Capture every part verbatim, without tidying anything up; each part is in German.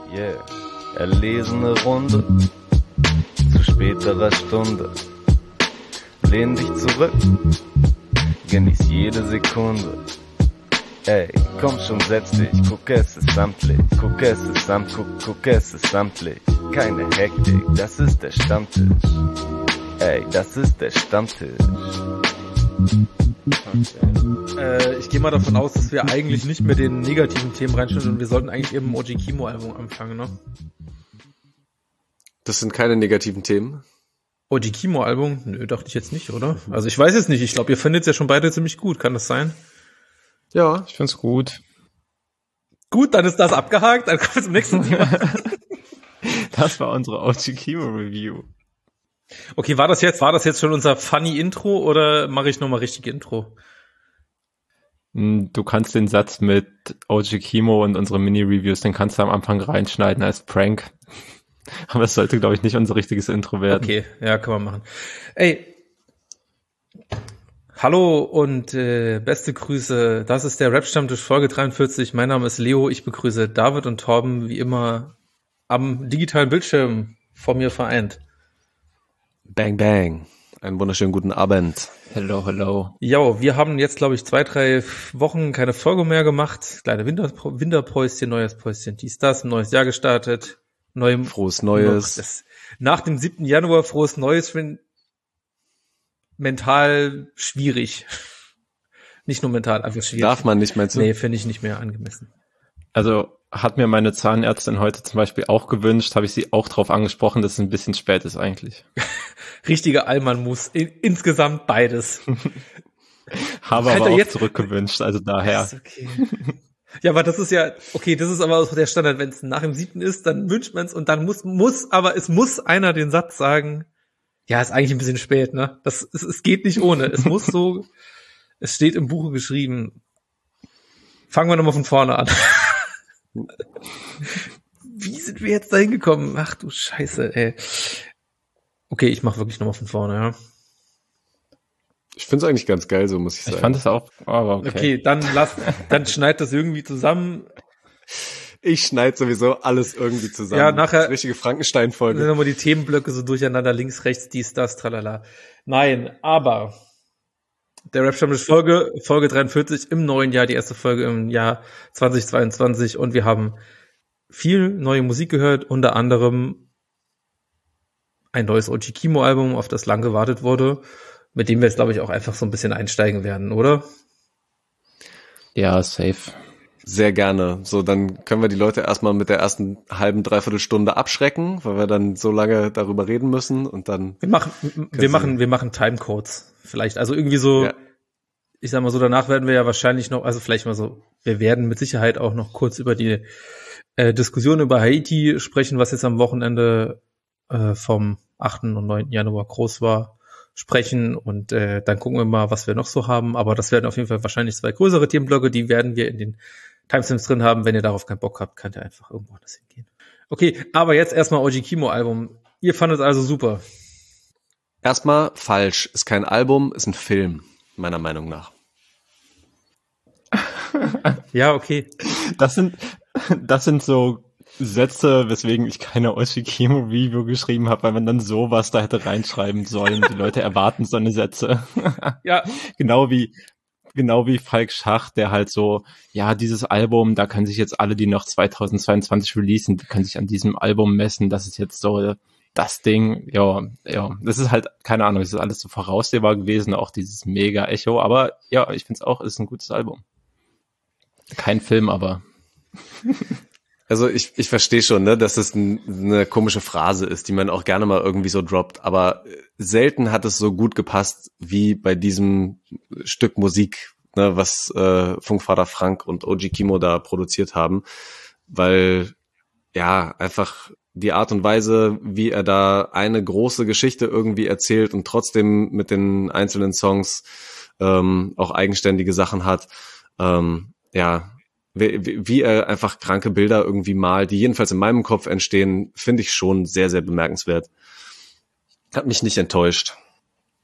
Yeah, erlesene Runde zu späterer Stunde. Lehn dich zurück, genieß jede Sekunde. Ey, komm schon, setz dich, guck, es ist samtlich, guck, es ist samt, guck, guck, es ist samtlich. Keine Hektik, das ist der Stammtisch. Ey, das ist der Stammtisch. Okay. Äh, ich gehe mal davon aus, dass wir eigentlich nicht mit den negativen Themen reinstellen und wir sollten eigentlich eben im O G Kimo-Album anfangen, ne? Das sind keine negativen Themen. O G Kimo-Album? Nö, dachte ich jetzt nicht, oder? Also ich weiß es nicht. Ich glaube, ihr findet es ja schon beide ziemlich gut. Kann das sein? Ja, ich find's gut. Gut, dann ist das abgehakt. Dann kommen wir zum nächsten Thema. Das war unsere O G Kimo-Review. Okay, war das jetzt, war das jetzt schon unser funny Intro oder mache ich nochmal richtig Intro? Du kannst den Satz mit O G Kimo und unsere Mini-Reviews, den kannst du am Anfang reinschneiden als Prank. Aber es sollte, glaube ich, nicht unser richtiges Intro werden. Okay, ja, kann man machen. Ey, hallo und äh, beste Grüße. Das ist der Rap-Stammtisch Folge dreiundvierzig. Mein Name ist Leo. Ich begrüße David und Torben wie immer am digitalen Bildschirm vor mir vereint. Bang, bang. Einen wunderschönen guten Abend. Hello, hello. Ja, wir haben jetzt, glaube ich, zwei, drei Wochen keine Folge mehr gemacht. Kleine Winter, Winterpäuschen, neues Päuschen, dies, das, ein neues Jahr gestartet. Neuem, frohes Neues. Das, nach dem siebten Januar frohes Neues finde mental schwierig. Nicht nur mental, einfach schwierig. Darf man nicht, meinst du? Nee, finde ich nicht mehr angemessen. Also hat mir meine Zahnärztin heute zum Beispiel auch gewünscht, habe ich sie auch drauf angesprochen, dass es ein bisschen spät ist eigentlich. Richtiger Allmann-Muss. Insgesamt beides. Habe aber auch zurückgewünscht, also daher. Ist okay. Ja, aber das ist ja, okay, das ist aber auch der Standard, wenn es nach dem siebten ist, dann wünscht man es und dann muss, muss, aber es muss einer den Satz sagen, ja, ist eigentlich ein bisschen spät, ne? Das, es, es geht nicht ohne. Es muss so, es steht im Buche geschrieben. Fangen wir nochmal von vorne an. Wie sind wir jetzt da hingekommen? Ach du Scheiße, ey. Okay, ich mach wirklich nochmal von vorne, ja. Ich find's eigentlich ganz geil, so muss ich sagen. Ich fand es auch, aber okay. Okay, dann lass, dann schneid das irgendwie zusammen. Ich schneid sowieso alles irgendwie zusammen. Ja, nachher. Das ist richtige Frankenstein-Folge. Dann nochmal die Themenblöcke so durcheinander, links, rechts, dies, das, tralala. Nein, aber der Rap-Stammtisch Folge, Folge dreiundvierzig im neuen Jahr, die erste Folge im Jahr zweitausendzweiundzwanzig und wir haben viel neue Musik gehört, unter anderem ein neues O G Kimo-Album, auf das lang gewartet wurde, mit dem wir jetzt, glaube ich, auch einfach so ein bisschen einsteigen werden, oder? Ja, safe. Sehr gerne. So, dann können wir die Leute erstmal mit der ersten halben, dreiviertel Stunde abschrecken, weil wir dann so lange darüber reden müssen und dann. Wir machen, wir machen, wir machen Timecodes. Vielleicht, also irgendwie so, ja. Ich sag mal so, danach werden wir ja wahrscheinlich noch, also vielleicht mal so, wir werden mit Sicherheit auch noch kurz über die äh, Diskussion über Haiti sprechen, was jetzt am Wochenende äh, vom achten und neunten Januar groß war, sprechen und äh, dann gucken wir mal, was wir noch so haben, aber das werden auf jeden Fall wahrscheinlich zwei größere Themenblöcke, die werden wir in den Timestamps drin haben. Wenn ihr darauf keinen Bock habt, könnt ihr einfach irgendwo anders hingehen. Okay, aber jetzt erstmal O G Kimo-Album. Ihr fandet es also super. Erstmal falsch. Ist kein Album, ist ein Film, meiner Meinung nach. Ja, okay. Das sind, das sind so Sätze, weswegen ich keine O G Kimo-Review geschrieben habe, weil man dann sowas da hätte reinschreiben sollen. Die Leute erwarten so eine Sätze. Ja. Genau wie Genau wie Falk Schach, der halt so, ja, dieses Album, da können sich jetzt alle, die noch zweitausendzweiundzwanzig releasen, die können sich an diesem Album messen, das ist jetzt so das Ding, ja, ja, das ist halt, keine Ahnung, das ist alles so voraussehbar gewesen, auch dieses Mega-Echo, aber ja, ich finde es auch, ist ein gutes Album. Kein Film, aber. Also ich ich verstehe schon, ne, dass es ein, eine komische Phrase ist, die man auch gerne mal irgendwie so droppt, aber selten hat es so gut gepasst wie bei diesem Stück Musik, ne, was äh, Funkvater Frank und O G Kimo da produziert haben, weil ja einfach die Art und Weise, wie er da eine große Geschichte irgendwie erzählt und trotzdem mit den einzelnen Songs ähm, auch eigenständige Sachen hat, ähm, ja, wie, wie er einfach kranke Bilder irgendwie malt, die jedenfalls in meinem Kopf entstehen, finde ich schon sehr, sehr bemerkenswert. Hat mich nicht enttäuscht.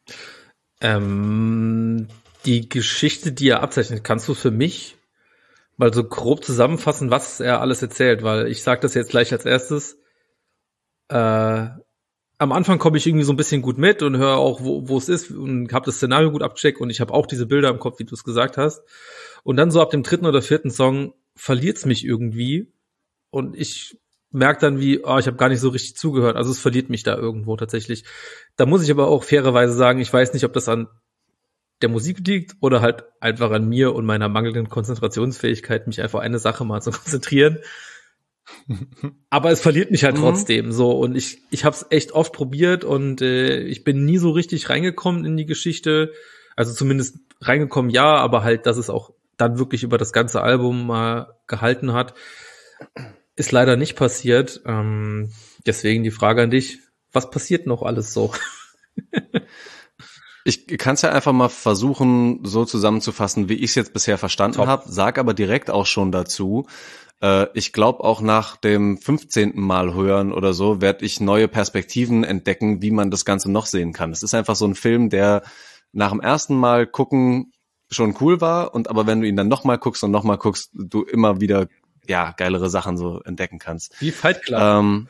Ähm, die Geschichte, die er abzeichnet, kannst du für mich mal so grob zusammenfassen, was er alles erzählt, weil ich sage das jetzt gleich als erstes. Äh, am Anfang komme ich irgendwie so ein bisschen gut mit und höre auch, wo wo es ist und habe das Szenario gut abgecheckt und ich habe auch diese Bilder im Kopf, wie du es gesagt hast. Und dann so ab dem dritten oder vierten Song verliert's mich irgendwie und ich merke dann wie, oh, ich habe gar nicht so richtig zugehört. Also es verliert mich da irgendwo tatsächlich. Da muss ich aber auch fairerweise sagen, ich weiß nicht, ob das an der Musik liegt oder halt einfach an mir und meiner mangelnden Konzentrationsfähigkeit, mich einfach eine Sache mal zu konzentrieren. Aber es verliert mich halt mhm. trotzdem so und ich ich habe es echt oft probiert und äh, ich bin nie so richtig reingekommen in die Geschichte, also zumindest reingekommen ja, aber halt, dass es auch dann wirklich über das ganze Album mal gehalten hat, ist leider nicht passiert. Ähm, deswegen die Frage an dich, was passiert noch alles so? Ich kann es ja einfach mal versuchen, so zusammenzufassen, wie ich es jetzt bisher verstanden habe, sag aber direkt auch schon dazu, äh, ich glaube auch nach dem fünfzehnten Mal hören oder so, werde ich neue Perspektiven entdecken, wie man das Ganze noch sehen kann. Es ist einfach so ein Film, der nach dem ersten Mal gucken schon cool war, und aber wenn du ihn dann nochmal guckst und nochmal guckst, du immer wieder ja geilere Sachen so entdecken kannst. Wie Fight Club. Ähm,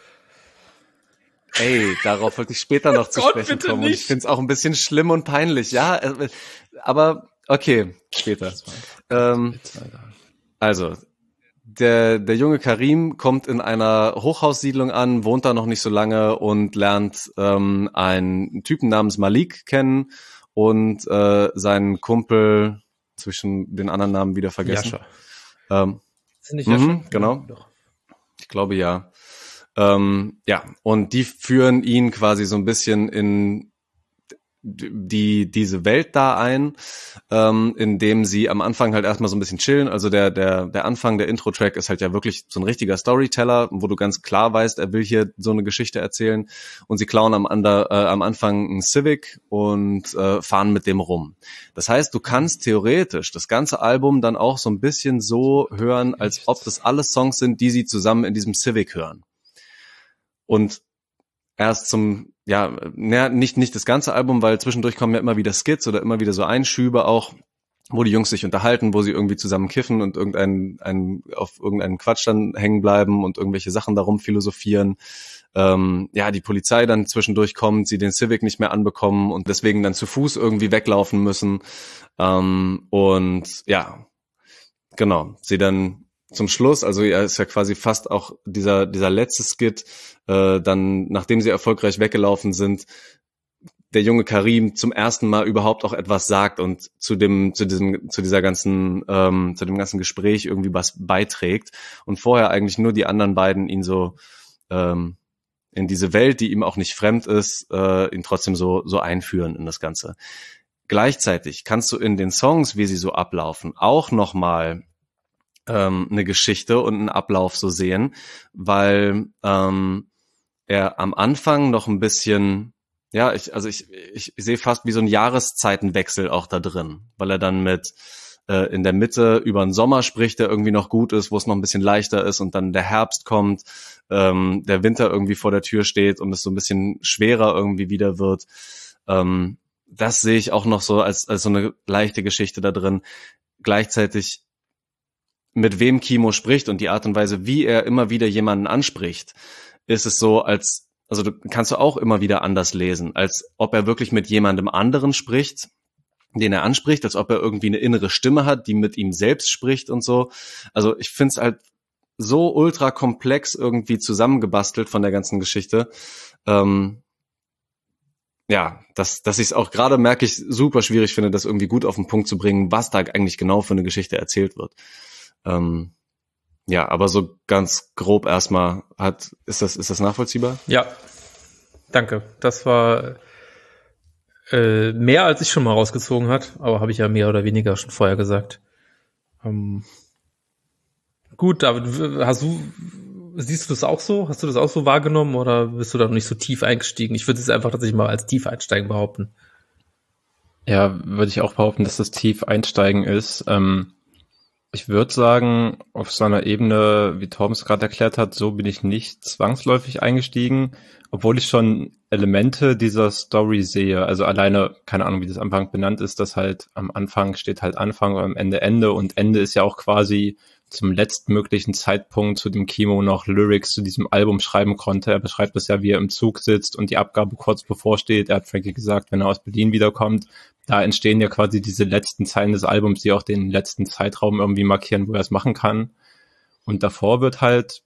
Ey, darauf wollte ich später noch zu Gott, sprechen bitte kommen. nicht. Und ich finde es auch ein bisschen schlimm und peinlich. Ja, äh, aber okay, später. Ähm, also, der der junge Karim kommt in einer Hochhaussiedlung an, wohnt da noch nicht so lange und lernt ähm, einen Typen namens Malik kennen und äh, seinen Kumpel, zwischen den anderen Namen wieder vergessen. Jascha. Ähm, Sind nicht Jascha? mhm, genau. Ja, doch. Ich glaube ja. Ähm, ja, und die führen ihn quasi so ein bisschen in die diese Welt da ein, ähm, indem sie am Anfang halt erstmal so ein bisschen chillen. Also der der der Anfang, der Intro-Track ist halt ja wirklich so ein richtiger Storyteller, wo du ganz klar weißt, er will hier so eine Geschichte erzählen. Und sie klauen am, ander, äh, am Anfang einen Civic und äh, fahren mit dem rum. Das heißt, du kannst theoretisch das ganze Album dann auch so ein bisschen so hören, als ob das alles Songs sind, die sie zusammen in diesem Civic hören. Und erst zum, ja, na, nicht, nicht das ganze Album, weil zwischendurch kommen ja immer wieder Skits oder immer wieder so Einschübe auch, wo die Jungs sich unterhalten, wo sie irgendwie zusammen kiffen und irgendein, ein, auf irgendeinen Quatsch dann hängen bleiben und irgendwelche Sachen darum philosophieren. Ähm, ja, die Polizei dann zwischendurch kommt, sie den Civic nicht mehr anbekommen und deswegen dann zu Fuß irgendwie weglaufen müssen. Ähm, und ja, genau, sie dann zum Schluss, also ja, ist ja quasi fast auch dieser dieser letzte Skit, äh, dann, nachdem sie erfolgreich weggelaufen sind, der junge Karim zum ersten Mal überhaupt auch etwas sagt und zu dem zu diesem zu dieser ganzen ähm, zu dem ganzen Gespräch irgendwie was beiträgt und vorher eigentlich nur die anderen beiden ihn so ähm, in diese Welt, die ihm auch nicht fremd ist, äh, ihn trotzdem so so einführen in das Ganze. Gleichzeitig kannst du in den Songs, wie sie so ablaufen, auch nochmal ähm, eine Geschichte und einen Ablauf so sehen, weil ähm, er am Anfang noch ein bisschen, ja, ich, also ich, ich, ich sehe fast wie so ein Jahreszeitenwechsel auch da drin, weil er dann mit äh, in der Mitte über den Sommer spricht, der irgendwie noch gut ist, wo es noch ein bisschen leichter ist und dann der Herbst kommt, ähm, der Winter irgendwie vor der Tür steht und es so ein bisschen schwerer irgendwie wieder wird. Ähm, das sehe ich auch noch so als, als so eine leichte Geschichte da drin. Gleichzeitig mit wem Kimo spricht und die Art und Weise, wie er immer wieder jemanden anspricht, ist es so, als, also du kannst du auch immer wieder anders lesen, als ob er wirklich mit jemandem anderen spricht, den er anspricht, als ob er irgendwie eine innere Stimme hat, die mit ihm selbst spricht und so. Also ich finde es halt so ultra komplex irgendwie zusammengebastelt von der ganzen Geschichte. Ähm, ja, dass, dass ich es auch gerade, merke ich, super schwierig finde, das irgendwie gut auf den Punkt zu bringen, was da eigentlich genau für eine Geschichte erzählt wird. Ähm, ja, aber so ganz grob erstmal hat, ist das, ist das nachvollziehbar? Ja, danke. Das war äh, mehr, als ich schon mal rausgezogen hat, aber habe ich ja mehr oder weniger schon vorher gesagt. Ähm, gut, David, hast du, siehst du das auch so? Hast du das auch so wahrgenommen oder bist du da noch nicht so tief eingestiegen? Ich würde es einfach tatsächlich mal als tief einsteigen behaupten. Ja, würde ich auch behaupten, dass das tief einsteigen ist. Ähm, Ich würde sagen, auf so einer Ebene, wie Torben es gerade erklärt hat, so bin ich nicht zwangsläufig eingestiegen, obwohl ich schon Elemente dieser Story sehe. Also alleine, keine Ahnung, wie das am Anfang benannt ist, dass halt am Anfang steht halt Anfang und am Ende Ende und Ende ist ja auch quasi zum letztmöglichen Zeitpunkt, zu dem Kimo noch Lyrics zu diesem Album schreiben konnte. Er beschreibt das ja, wie er im Zug sitzt und die Abgabe kurz bevorsteht. Er hat Frankie gesagt, wenn er aus Berlin wiederkommt, da entstehen ja quasi diese letzten Zeilen des Albums, die auch den letzten Zeitraum irgendwie markieren, wo er es machen kann. Und davor wird halt,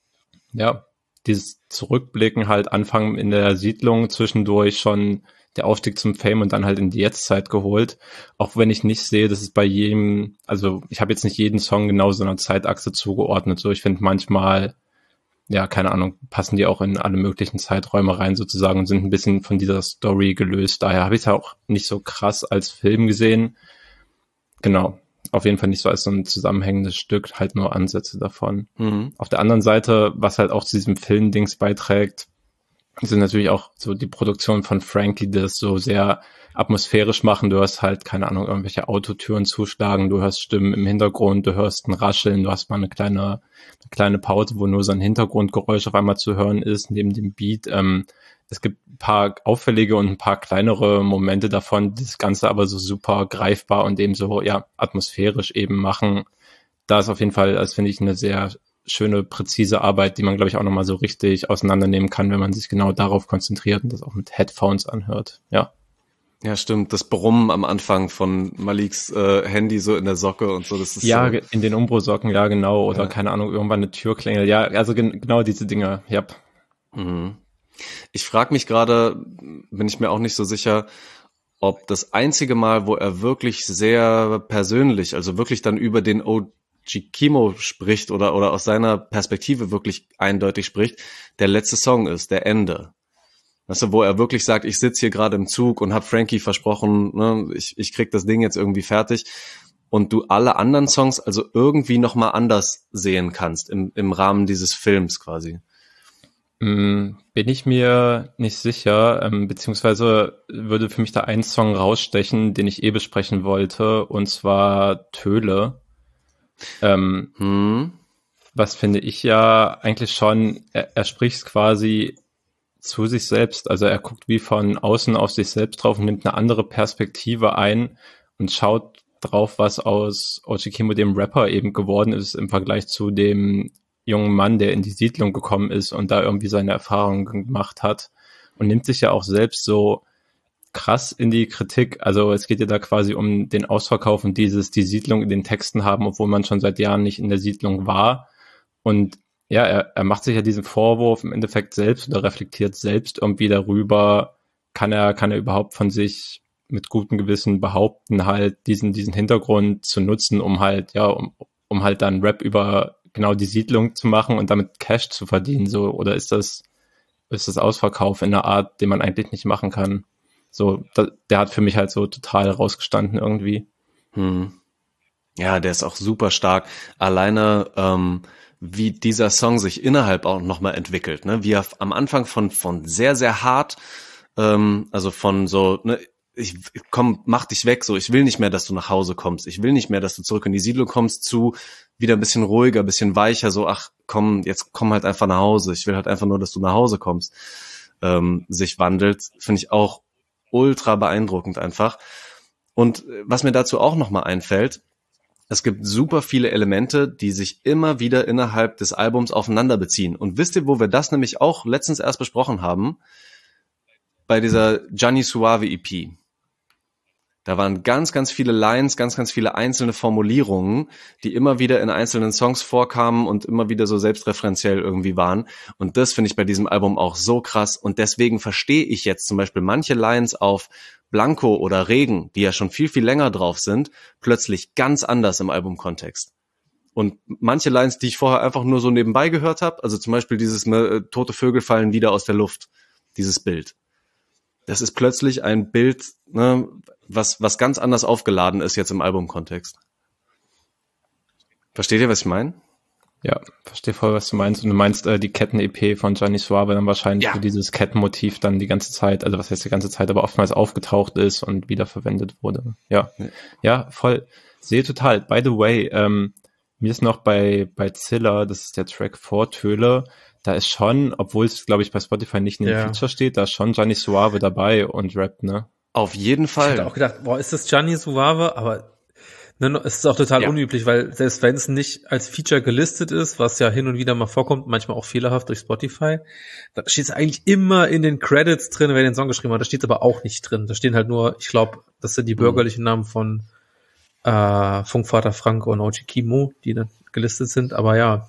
ja, dieses Zurückblicken halt anfangen in der Siedlung, zwischendurch schon der Aufstieg zum Fame und dann halt in die Jetztzeit geholt. Auch wenn ich nicht sehe, dass es bei jedem, also ich habe jetzt nicht jeden Song genau so einer Zeitachse zugeordnet. So, ich finde manchmal, ja, keine Ahnung, passen die auch in alle möglichen Zeiträume rein sozusagen und sind ein bisschen von dieser Story gelöst. Daher habe ich es ja auch nicht so krass als Film gesehen. Genau. Auf jeden Fall nicht so als so ein zusammenhängendes Stück, halt nur Ansätze davon. Mhm. Auf der anderen Seite, was halt auch zu diesem Film-Dings beiträgt, sind natürlich auch so die Produktion von Frankie, die das so sehr atmosphärisch machen. Du hörst halt, keine Ahnung, irgendwelche Autotüren zuschlagen, du hörst Stimmen im Hintergrund, du hörst ein Rascheln, du hast mal eine kleine, eine kleine Pause, wo nur so ein Hintergrundgeräusch auf einmal zu hören ist, neben dem Beat. Ähm, es gibt ein paar auffällige und ein paar kleinere Momente davon, die das Ganze aber so super greifbar und eben so, ja, atmosphärisch eben machen. Da ist auf jeden Fall, das finde ich, eine sehr schöne, präzise Arbeit, die man, glaube ich, auch nochmal so richtig auseinandernehmen kann, wenn man sich genau darauf konzentriert und das auch mit Headphones anhört. Ja. Ja, stimmt. Das Brummen am Anfang von Maliks äh, Handy so in der Socke und so, das ist ja, so. In den Umbro-Socken, ja, genau. Oder ja. keine Ahnung, irgendwann eine Türklingel. Ja, also gen- genau diese Dinge, ja. Mhm. Ich frage mich gerade, bin ich mir auch nicht so sicher, ob das einzige Mal, wo er wirklich sehr persönlich, also wirklich dann über den O G Kimo spricht oder oder aus seiner Perspektive wirklich eindeutig spricht, der letzte Song ist, der Ende. Weißt du, wo er wirklich sagt, ich sitze hier gerade im Zug und habe Frankie versprochen, ne, ich ich krieg das Ding jetzt irgendwie fertig. Und du alle anderen Songs also irgendwie nochmal anders sehen kannst im im Rahmen dieses Films quasi. Bin ich mir nicht sicher, ähm, beziehungsweise würde für mich da ein Song rausstechen, den ich eh besprechen wollte, und zwar Töle. Ähm, hm. Was finde ich ja eigentlich schon, er, er spricht quasi zu sich selbst, also er guckt wie von außen auf sich selbst drauf und nimmt eine andere Perspektive ein und schaut drauf, was aus O G Kimo, dem Rapper, eben geworden ist im Vergleich zu dem jungen Mann, der in die Siedlung gekommen ist und da irgendwie seine Erfahrungen gemacht hat, und nimmt sich ja auch selbst so krass in die Kritik. Also es geht ja da quasi um den Ausverkauf und dieses, die Siedlung in den Texten haben, obwohl man schon seit Jahren nicht in der Siedlung war. Und ja, er, er macht sich ja diesen Vorwurf im Endeffekt selbst oder reflektiert selbst irgendwie darüber, kann er, kann er überhaupt von sich mit gutem Gewissen behaupten, halt diesen, diesen Hintergrund zu nutzen, um halt, ja, um, um halt dann Rap über genau die Siedlung zu machen und damit Cash zu verdienen, so, oder ist das, ist das Ausverkauf in einer Art, den man eigentlich nicht machen kann? So, da, der hat für mich halt so total rausgestanden irgendwie. Hm. Ja, der ist auch super stark. Alleine, ähm, wie dieser Song sich innerhalb auch nochmal entwickelt, ne? Wie er am Anfang von, von sehr, sehr hart, ähm, also von so, ne, ich komm, mach dich weg, so, ich will nicht mehr, dass du nach Hause kommst, ich will nicht mehr, dass du zurück in die Siedlung kommst, zu wieder ein bisschen ruhiger, ein bisschen weicher, so, ach komm, jetzt komm halt einfach nach Hause, ich will halt einfach nur, dass du nach Hause kommst, ähm, sich wandelt, finde ich auch ultra beeindruckend einfach. Und was mir dazu auch nochmal einfällt, es gibt super viele Elemente, die sich immer wieder innerhalb des Albums aufeinander beziehen. Und wisst ihr, wo wir das nämlich auch letztens erst besprochen haben? Bei dieser Gianni Suave E P. Da waren ganz, ganz viele Lines, ganz, ganz viele einzelne Formulierungen, die immer wieder in einzelnen Songs vorkamen und immer wieder so selbstreferenziell irgendwie waren. Und das finde ich bei diesem Album auch so krass. Und deswegen verstehe ich jetzt zum Beispiel manche Lines auf Blanco oder Regen, die ja schon viel, viel länger drauf sind, plötzlich ganz anders im Albumkontext. Und manche Lines, die ich vorher einfach nur so nebenbei gehört habe, also zum Beispiel dieses äh, tote Vögel fallen wieder aus der Luft, dieses Bild. Das ist plötzlich ein Bild, ne, was was ganz anders aufgeladen ist jetzt im Albumkontext. Versteht ihr, was ich meine? Ja, verstehe voll, was du meinst. Und du meinst äh, die Ketten-E P von Gianni Suave dann wahrscheinlich, ja. Wo dieses Kettenmotiv dann die ganze Zeit, also was heißt die ganze Zeit, aber oftmals aufgetaucht ist und wiederverwendet wurde. Ja, ja, ja, voll. Sehe total. By the way, ähm, mir ist noch bei, bei Zilla, das ist der Track Vortöle, da ist schon, obwohl es, glaube ich, bei Spotify nicht in den Ja. Feature steht, da ist schon Gianni Suave dabei und rappt, ne? Auf jeden Ich Fall. hätte auch gedacht, boah, ist das Gianni Suave? Aber ne, es ist auch total Ja. unüblich, weil selbst wenn es nicht als Feature gelistet ist, was ja hin und wieder mal vorkommt, manchmal auch fehlerhaft durch Spotify, da steht es eigentlich immer in den Credits drin, wer den Song geschrieben hat. Da steht es aber auch nicht drin. Da stehen halt nur, ich glaube, das sind die bürgerlichen Namen von äh, Funkvater Frank und O G Kimo, die dann gelistet sind. Aber ja,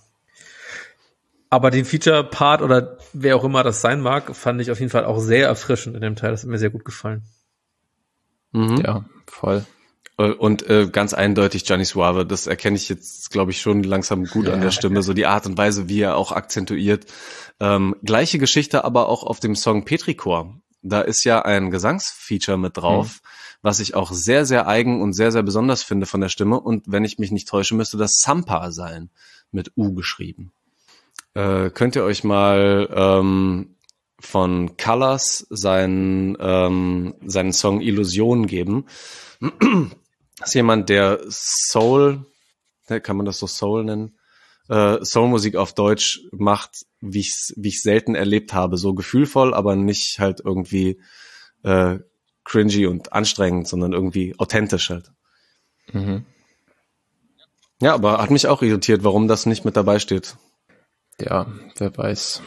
aber den Feature-Part oder wer auch immer das sein mag, fand ich auf jeden Fall auch sehr erfrischend in dem Teil. Das hat mir sehr gut gefallen. Mhm. Ja, voll. Und äh, ganz eindeutig Gianni Suave, das erkenne ich jetzt, glaube ich, schon langsam gut Ja. an der Stimme, so die Art und Weise, wie er auch akzentuiert. Ähm, gleiche Geschichte aber auch auf dem Song Petrichor. Da ist ja ein Gesangsfeature mit drauf, mhm. was ich auch sehr, sehr eigen und sehr, sehr besonders finde von der Stimme. Und wenn ich mich nicht täusche, müsste das Sampa sein, mit U geschrieben. Äh, könnt ihr euch mal ähm, von Colors seinen, ähm, seinen Song Illusion geben? Das ist jemand, der Soul, kann man das so Soul nennen, äh, Soulmusik auf Deutsch macht, wie ich wie ich selten erlebt habe. So gefühlvoll, aber nicht halt irgendwie äh, cringy und anstrengend, sondern irgendwie authentisch halt. Mhm. Ja, aber hat mich auch irritiert, warum das nicht mit dabei steht. Ja, wer weiß.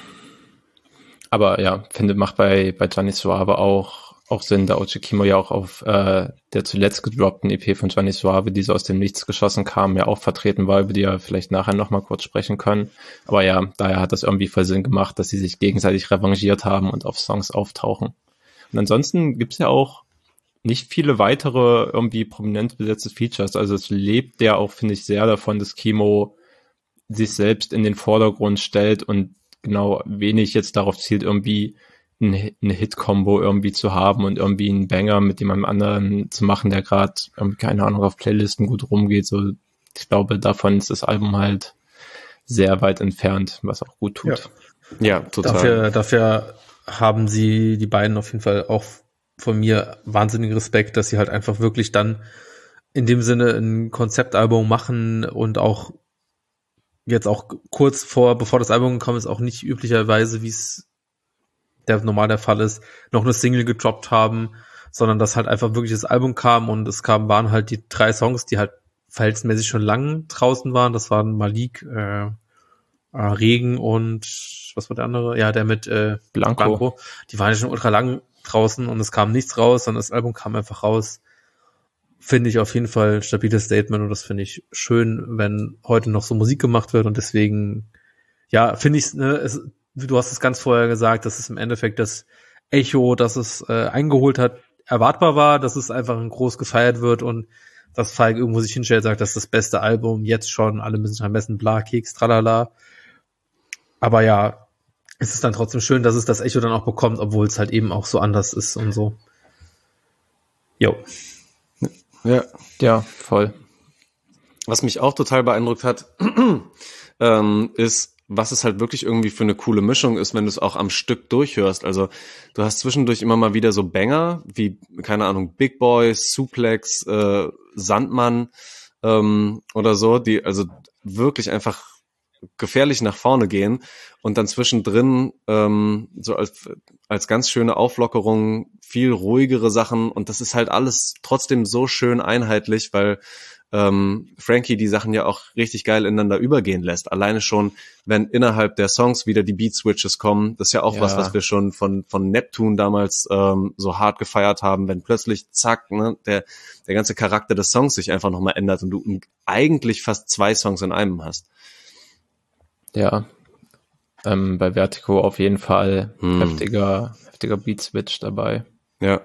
Aber ja, finde, macht bei, bei Gianni Suave auch, auch Sinn, da O G Kimo ja auch auf äh, der zuletzt gedroppten E P von Gianni Suave, die so aus dem Nichts geschossen kam, ja auch vertreten war, über die wir vielleicht nachher nochmal kurz sprechen können. Aber ja, daher hat das irgendwie voll Sinn gemacht, dass sie sich gegenseitig revanchiert haben und auf Songs auftauchen. Und ansonsten gibt's ja auch nicht viele weitere irgendwie prominent besetzte Features. Also es lebt ja auch, finde ich, sehr davon, dass Kimo sich selbst in den Vordergrund stellt und genau wenig jetzt darauf zielt, irgendwie eine Hit-Kombo irgendwie zu haben und irgendwie einen Banger mit jemandem anderen zu machen, der gerade, keine Ahnung, auf Playlisten gut rumgeht. So, ich glaube, davon ist das Album halt sehr weit entfernt, was auch gut tut. Ja, ja, total. Dafür, dafür haben sie, die beiden auf jeden Fall auch von mir wahnsinnigen Respekt, dass sie halt einfach wirklich dann in dem Sinne ein Konzeptalbum machen und auch jetzt auch kurz vor, bevor das Album gekommen ist, auch nicht üblicherweise, wie es der normal der Fall ist, noch eine Single gedroppt haben, sondern dass halt einfach wirklich das Album kam und es kam, waren halt die drei Songs, die halt verhältnismäßig schon lang draußen waren. Das waren Malik, äh, äh, Regen und was war der andere? Ja, der mit äh, Blanco. Blanco. Die waren ja schon ultra lang draußen und es kam nichts raus, sondern das Album kam einfach raus. Finde ich auf jeden Fall ein stabiles Statement und das finde ich schön, wenn heute noch so Musik gemacht wird und deswegen, ja, finde ich, ne, es, du hast es ganz vorher gesagt, dass es im Endeffekt das Echo, das es äh, eingeholt hat, erwartbar war, dass es einfach groß gefeiert wird und dass Falk irgendwo sich hinstellt, sagt, das ist das beste Album, jetzt schon, alle müssen am besten bla, Keks, tralala. Aber ja, es ist dann trotzdem schön, dass es das Echo dann auch bekommt, obwohl es halt eben auch so anders ist und so. Jo. Ja. Ja, voll. Was mich auch total beeindruckt hat, ähm, ist, was es halt wirklich irgendwie für eine coole Mischung ist, wenn du es auch am Stück durchhörst. Also du hast zwischendurch immer mal wieder so Banger, wie, keine Ahnung, Big Boy, Suplex, äh, Sandmann ähm, oder so, die also wirklich einfach gefährlich nach vorne gehen und dann zwischendrin ähm, so als, als ganz schöne Auflockerung viel ruhigere Sachen und das ist halt alles trotzdem so schön einheitlich, weil ähm, Frankie die Sachen ja auch richtig geil ineinander übergehen lässt. Alleine schon, wenn innerhalb der Songs wieder die Beat-Switches kommen, das ist ja auch Ja. was, was wir schon von von Neptune damals ähm, so hart gefeiert haben, wenn plötzlich zack, ne, der der ganze Charakter des Songs sich einfach nochmal ändert und du eigentlich fast zwei Songs in einem hast. Ja. Ähm, bei Vertigo auf jeden Fall Hm. heftiger, heftiger Beat-Switch dabei. Ja.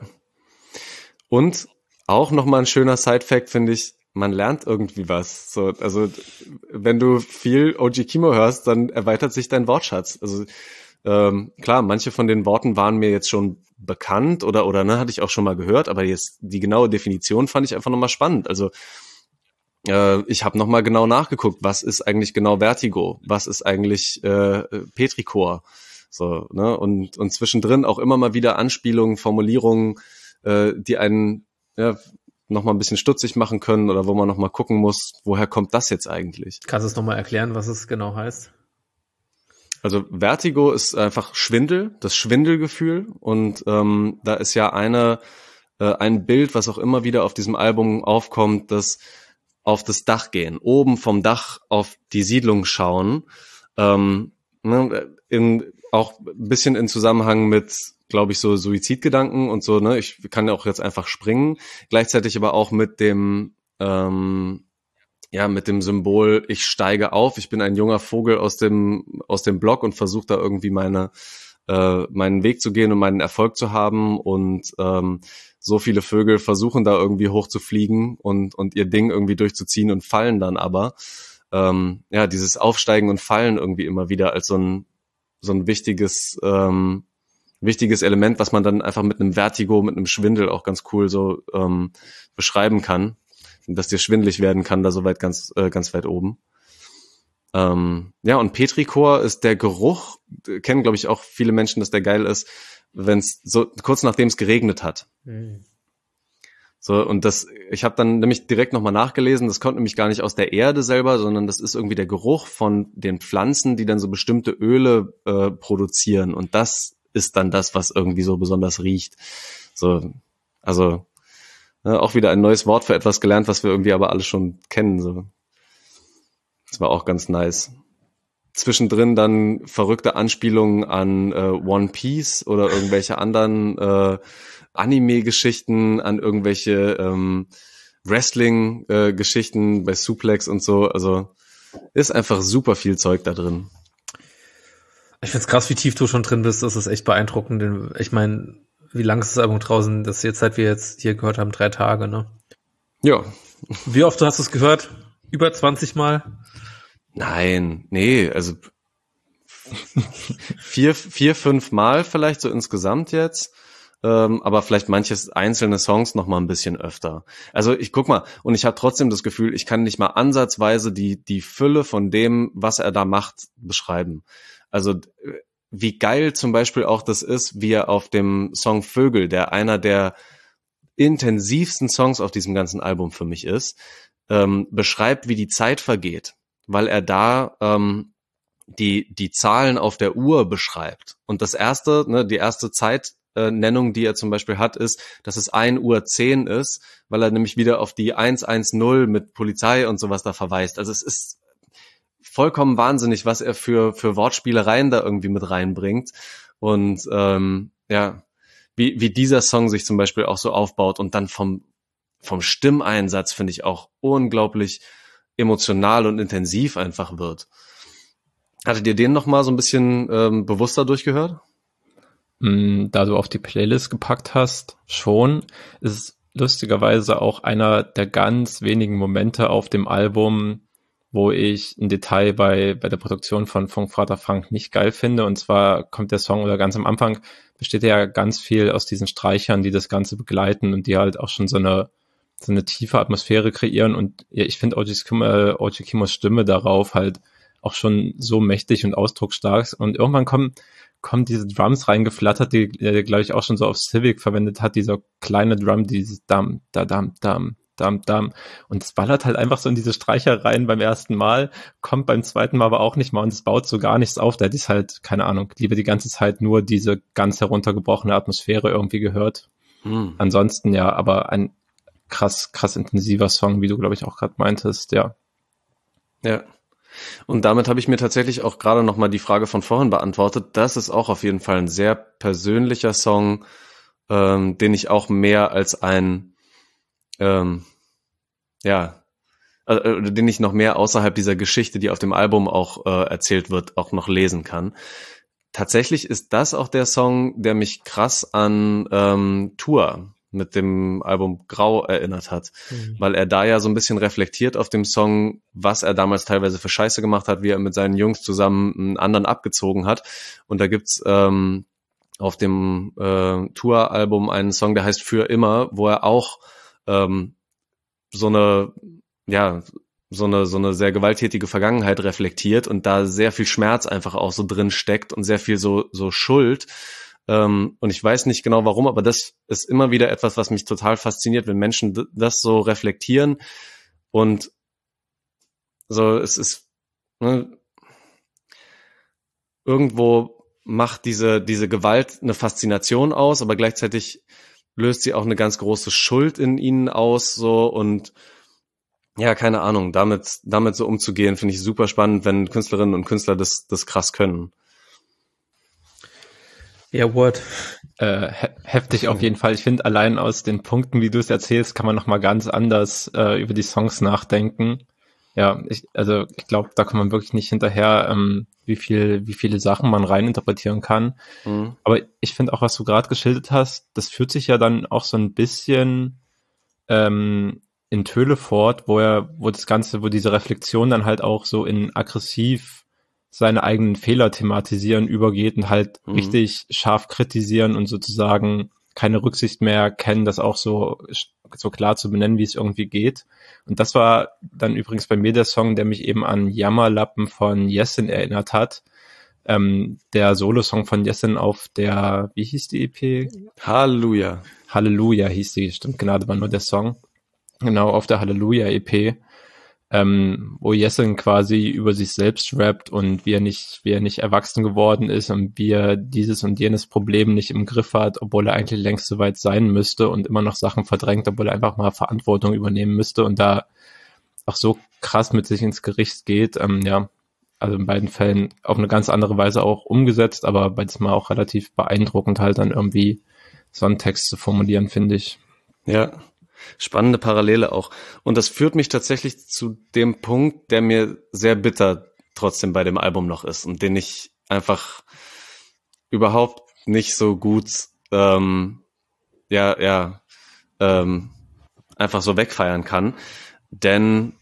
Und auch nochmal ein schöner Side-Fact, finde ich, man lernt irgendwie was. So, also wenn du viel O G Kimo hörst, dann erweitert sich dein Wortschatz. Also ähm, klar, manche von den Worten waren mir jetzt schon bekannt oder oder ne, hatte ich auch schon mal gehört, aber jetzt die genaue Definition fand ich einfach nochmal spannend. Also äh, ich habe nochmal genau nachgeguckt, was ist eigentlich genau Vertigo, was ist eigentlich äh, Petrichor. So, ne? Und, und zwischendrin auch immer mal wieder Anspielungen, Formulierungen, äh, die einen, ja, noch mal ein bisschen stutzig machen können oder wo man noch mal gucken muss, woher kommt das jetzt eigentlich? Kannst du es noch mal erklären, was es genau heißt? Also Vertigo ist einfach Schwindel, das Schwindelgefühl und ähm, da ist ja eine äh, ein Bild, was auch immer wieder auf diesem Album aufkommt, das auf das Dach gehen, oben vom Dach auf die Siedlung schauen, ähm, ne, in, auch ein bisschen in Zusammenhang mit, glaube ich, so Suizidgedanken und so, ne, ich kann ja auch jetzt einfach springen, gleichzeitig aber auch mit dem, ähm, ja, mit dem Symbol, ich steige auf, ich bin ein junger Vogel aus dem, aus dem Block und versuche da irgendwie meine, äh, meinen Weg zu gehen und meinen Erfolg zu haben und, ähm, so viele Vögel versuchen da irgendwie hochzufliegen und, und ihr Ding irgendwie durchzuziehen und fallen dann aber. Ähm, ja, dieses Aufsteigen und Fallen irgendwie immer wieder als so ein, so ein wichtiges, ähm, wichtiges Element, was man dann einfach mit einem Vertigo, mit einem Schwindel auch ganz cool so ähm, beschreiben kann. Dass dir schwindelig werden kann, da so weit ganz, äh, ganz weit oben. Ähm, ja, und Petrichor ist der Geruch, kennen glaube ich auch viele Menschen, dass der geil ist, wenn es so kurz nachdem es geregnet hat. Mhm. So, und das, ich habe dann nämlich direkt nochmal nachgelesen, das kommt nämlich gar nicht aus der Erde selber, sondern das ist irgendwie der Geruch von den Pflanzen, die dann so bestimmte Öle äh, produzieren. Und das ist dann das, was irgendwie so besonders riecht. So, also ja, auch wieder ein neues Wort für etwas gelernt, was wir irgendwie aber alle schon kennen. So. Das war auch ganz nice. Zwischendrin dann verrückte Anspielungen an äh, One Piece oder irgendwelche anderen äh, Anime-Geschichten, an irgendwelche ähm, Wrestling-Geschichten äh, bei Suplex und so. Also ist einfach super viel Zeug da drin. Ich find's krass, wie tief du schon drin bist. Das ist echt beeindruckend. Denn ich meine, wie lang ist das Album draußen? Das jetzt, seit wir jetzt hier gehört haben, drei Tage, ne? Ja. Wie oft hast du es gehört? Über zwanzig Mal? Nein, nee, also vier, vier, fünf Mal vielleicht so insgesamt jetzt, ähm, aber vielleicht manches einzelne Songs noch mal ein bisschen öfter. Also ich guck mal, und ich habe trotzdem das Gefühl, ich kann nicht mal ansatzweise die die Fülle von dem, was er da macht, beschreiben. Also wie geil zum Beispiel auch das ist, wie er auf dem Song Vögel, der einer der intensivsten Songs auf diesem ganzen Album für mich ist, ähm, beschreibt, wie die Zeit vergeht. Weil er da ähm, die die Zahlen auf der Uhr beschreibt. Und das erste, ne, die erste Zeitnennung, äh, die er zum Beispiel hat, ist, dass es ein Uhr zehn ist, weil er nämlich wieder auf die eins eins null mit Polizei und sowas da verweist. Also es ist vollkommen wahnsinnig, was er für für Wortspielereien da irgendwie mit reinbringt. Und ähm, ja, wie wie dieser Song sich zum Beispiel auch so aufbaut und dann vom vom Stimmeinsatz finde ich auch unglaublich emotional und intensiv einfach wird. Hattet ihr den noch mal so ein bisschen ähm, bewusster durchgehört? Da du auf die Playlist gepackt hast, schon. Es ist lustigerweise auch einer der ganz wenigen Momente auf dem Album, wo ich ein Detail bei bei der Produktion von Funkvater Frank nicht geil finde. Und zwar kommt der Song, oder ganz am Anfang besteht ja ganz viel aus diesen Streichern, die das Ganze begleiten und die halt auch schon so eine so eine tiefe Atmosphäre kreieren. Und ja, ich finde Oji Kimos Stimme darauf halt auch schon so mächtig und ausdrucksstark. Und irgendwann kommen kommen diese Drums reingeflattert, die er, glaube ich, auch schon so auf Civic verwendet hat, dieser kleine Drum, dieses Dam, da, Dam, Dam, Dam, Dam. Und es ballert halt einfach so in diese Streicher rein beim ersten Mal, kommt beim zweiten Mal aber auch nicht mal und es baut so gar nichts auf. Da hätte ich halt, keine Ahnung, lieber die ganze Zeit nur diese ganz heruntergebrochene Atmosphäre irgendwie gehört. Hm. Ansonsten ja, aber ein krass, krass intensiver Song, wie du, glaube ich, auch gerade meintest, ja. Ja. Und damit habe ich mir tatsächlich auch gerade noch mal die Frage von vorhin beantwortet. Das ist auch auf jeden Fall ein sehr persönlicher Song, ähm, den ich auch mehr als ein, ähm, ja, äh, den ich noch mehr außerhalb dieser Geschichte, die auf dem Album auch äh, erzählt wird, auch noch lesen kann. Tatsächlich ist das auch der Song, der mich krass an ähm, Tour mit dem Album Grau erinnert hat, mhm. weil er da ja so ein bisschen reflektiert auf dem Song, was er damals teilweise für Scheiße gemacht hat, wie er mit seinen Jungs zusammen einen anderen abgezogen hat. Und da gibt's ähm, auf dem äh, Tour-Album einen Song, der heißt Für immer, wo er auch ähm, so eine, ja, so eine so eine sehr gewalttätige Vergangenheit reflektiert und da sehr viel Schmerz einfach auch so drin steckt und sehr viel so so Schuld. Ähm, und ich weiß nicht genau warum, aber das ist immer wieder etwas, was mich total fasziniert, wenn Menschen d- das so reflektieren. Und so, es ist, ne, irgendwo macht diese, diese Gewalt eine Faszination aus, aber gleichzeitig löst sie auch eine ganz große Schuld in ihnen aus, so, und ja, keine Ahnung, damit, damit so umzugehen, finde ich super spannend, wenn Künstlerinnen und Künstler das, das krass können. Ja, Word. Äh, he- heftig auf jeden Fall. Ich finde, allein aus den Punkten, wie du es erzählst, kann man nochmal ganz anders äh, über die Songs nachdenken. Ja, ich, also ich glaube, da kommt man wirklich nicht hinterher, ähm, wie viel, wie viele Sachen man reininterpretieren kann. Mhm. Aber ich finde auch, was du gerade geschildert hast, das führt sich ja dann auch so ein bisschen ähm, in Töle fort, wo er, wo das Ganze, wo diese Reflexion dann halt auch so in aggressiv seine eigenen Fehler thematisieren übergeht und halt Mhm. richtig scharf kritisieren und sozusagen keine Rücksicht mehr kennen, das auch so, so klar zu benennen, wie es irgendwie geht. Und das war dann übrigens bei mir der Song, der mich eben an Jammerlappen von Yesin erinnert hat. Ähm, der Solo-Song von Yesin auf der, wie hieß die E P? Halleluja. Halleluja hieß die, stimmt, genau, das war nur der Song. Genau, auf der Halleluja-E P, ähm, wo Yesin quasi über sich selbst rappt und wie er nicht, wie er nicht erwachsen geworden ist und wie er dieses und jenes Problem nicht im Griff hat, obwohl er eigentlich längst so weit sein müsste und immer noch Sachen verdrängt, obwohl er einfach mal Verantwortung übernehmen müsste und da auch so krass mit sich ins Gericht geht. Ähm, ja, also in beiden Fällen auf eine ganz andere Weise auch umgesetzt, aber beides mal auch relativ beeindruckend halt dann irgendwie so einen Text zu formulieren, finde ich. Ja, spannende Parallele auch. Und das führt mich tatsächlich zu dem Punkt, der mir sehr bitter trotzdem bei dem Album noch ist und den ich einfach überhaupt nicht so gut, ähm, ja, ja, ähm, einfach so wegfeiern kann. Denn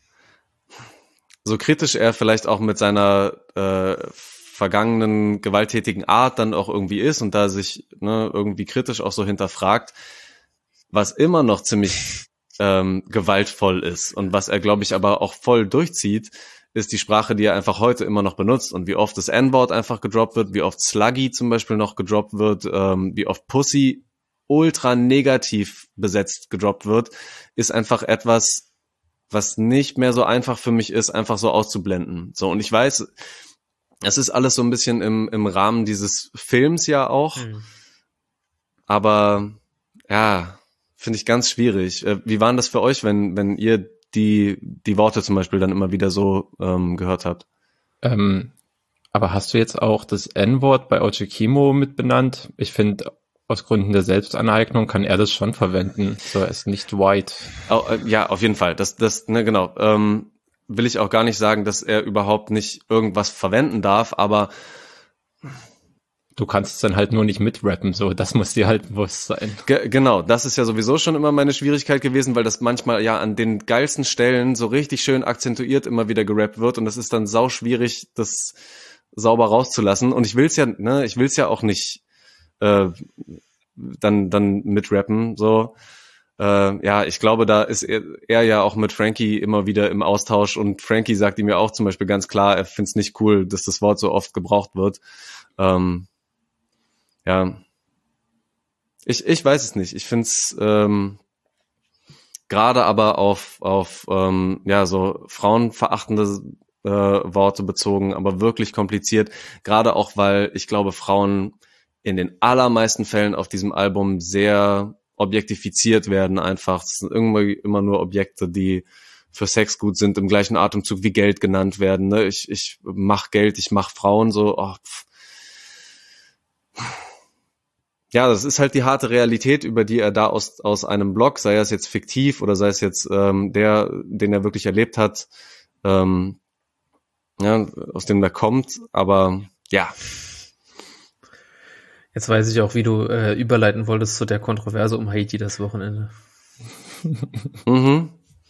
so kritisch er vielleicht auch mit seiner äh, vergangenen gewalttätigen Art dann auch irgendwie ist und da sich ne, irgendwie kritisch auch so hinterfragt, was immer noch ziemlich ähm, gewaltvoll ist und was er, glaube ich, aber auch voll durchzieht, ist die Sprache, die er einfach heute immer noch benutzt und wie oft das N-Wort einfach gedroppt wird, wie oft Sluggy zum Beispiel noch gedroppt wird, ähm, wie oft Pussy ultra negativ besetzt gedroppt wird, ist einfach etwas, was nicht mehr so einfach für mich ist, einfach so auszublenden. So, und ich weiß, es ist alles so ein bisschen im, im Rahmen dieses Films ja auch, Mhm. aber ja, finde ich ganz schwierig. Äh, Wie waren das für euch, wenn wenn ihr die die Worte zum Beispiel dann immer wieder so ähm, gehört habt? Ähm, aber hast du jetzt auch das N-Wort bei Ochikimo mit benannt? Ich finde, aus Gründen der Selbstaneignung kann er das schon verwenden. So, er ist nicht white. Oh, äh, ja, auf jeden Fall. Das das ne genau. Ähm, will ich auch gar nicht sagen, dass er überhaupt nicht irgendwas verwenden darf, aber Du kannst es dann halt nur nicht mitrappen, so, das muss dir halt bewusst sein. Ge- genau, das ist ja sowieso schon immer meine Schwierigkeit gewesen, weil das manchmal ja an den geilsten Stellen so richtig schön akzentuiert immer wieder gerappt wird und das ist dann sau schwierig, das sauber rauszulassen. Und ich will's ja, ne, ich will's ja auch nicht äh, dann dann mitrappen. So, äh, ja, ich glaube, da ist er, er ja auch mit Frankie immer wieder im Austausch und Frankie sagt ihm ja auch zum Beispiel ganz klar, er find's nicht cool, dass das Wort so oft gebraucht wird. Ähm, Ja, ich ich weiß es nicht. Ich find's ähm, gerade aber auf auf ähm, ja so frauenverachtende äh, Worte bezogen, aber wirklich kompliziert. Gerade auch, weil ich glaube, Frauen in den allermeisten Fällen auf diesem Album sehr objektifiziert werden. Einfach, es sind irgendwie immer nur Objekte, die für Sex gut sind, im gleichen Atemzug wie Geld genannt werden. Ne? Ich ich mach Geld, ich mach Frauen so. Oh, pff. Ja, das ist halt die harte Realität, über die er da aus aus einem Blog, sei es jetzt fiktiv oder sei es jetzt ähm, der, den er wirklich erlebt hat, ähm, ja, aus dem er kommt. Aber ja, Jetzt weiß ich auch, wie du äh, überleiten wolltest zu der Kontroverse um Haiti das Wochenende. mhm.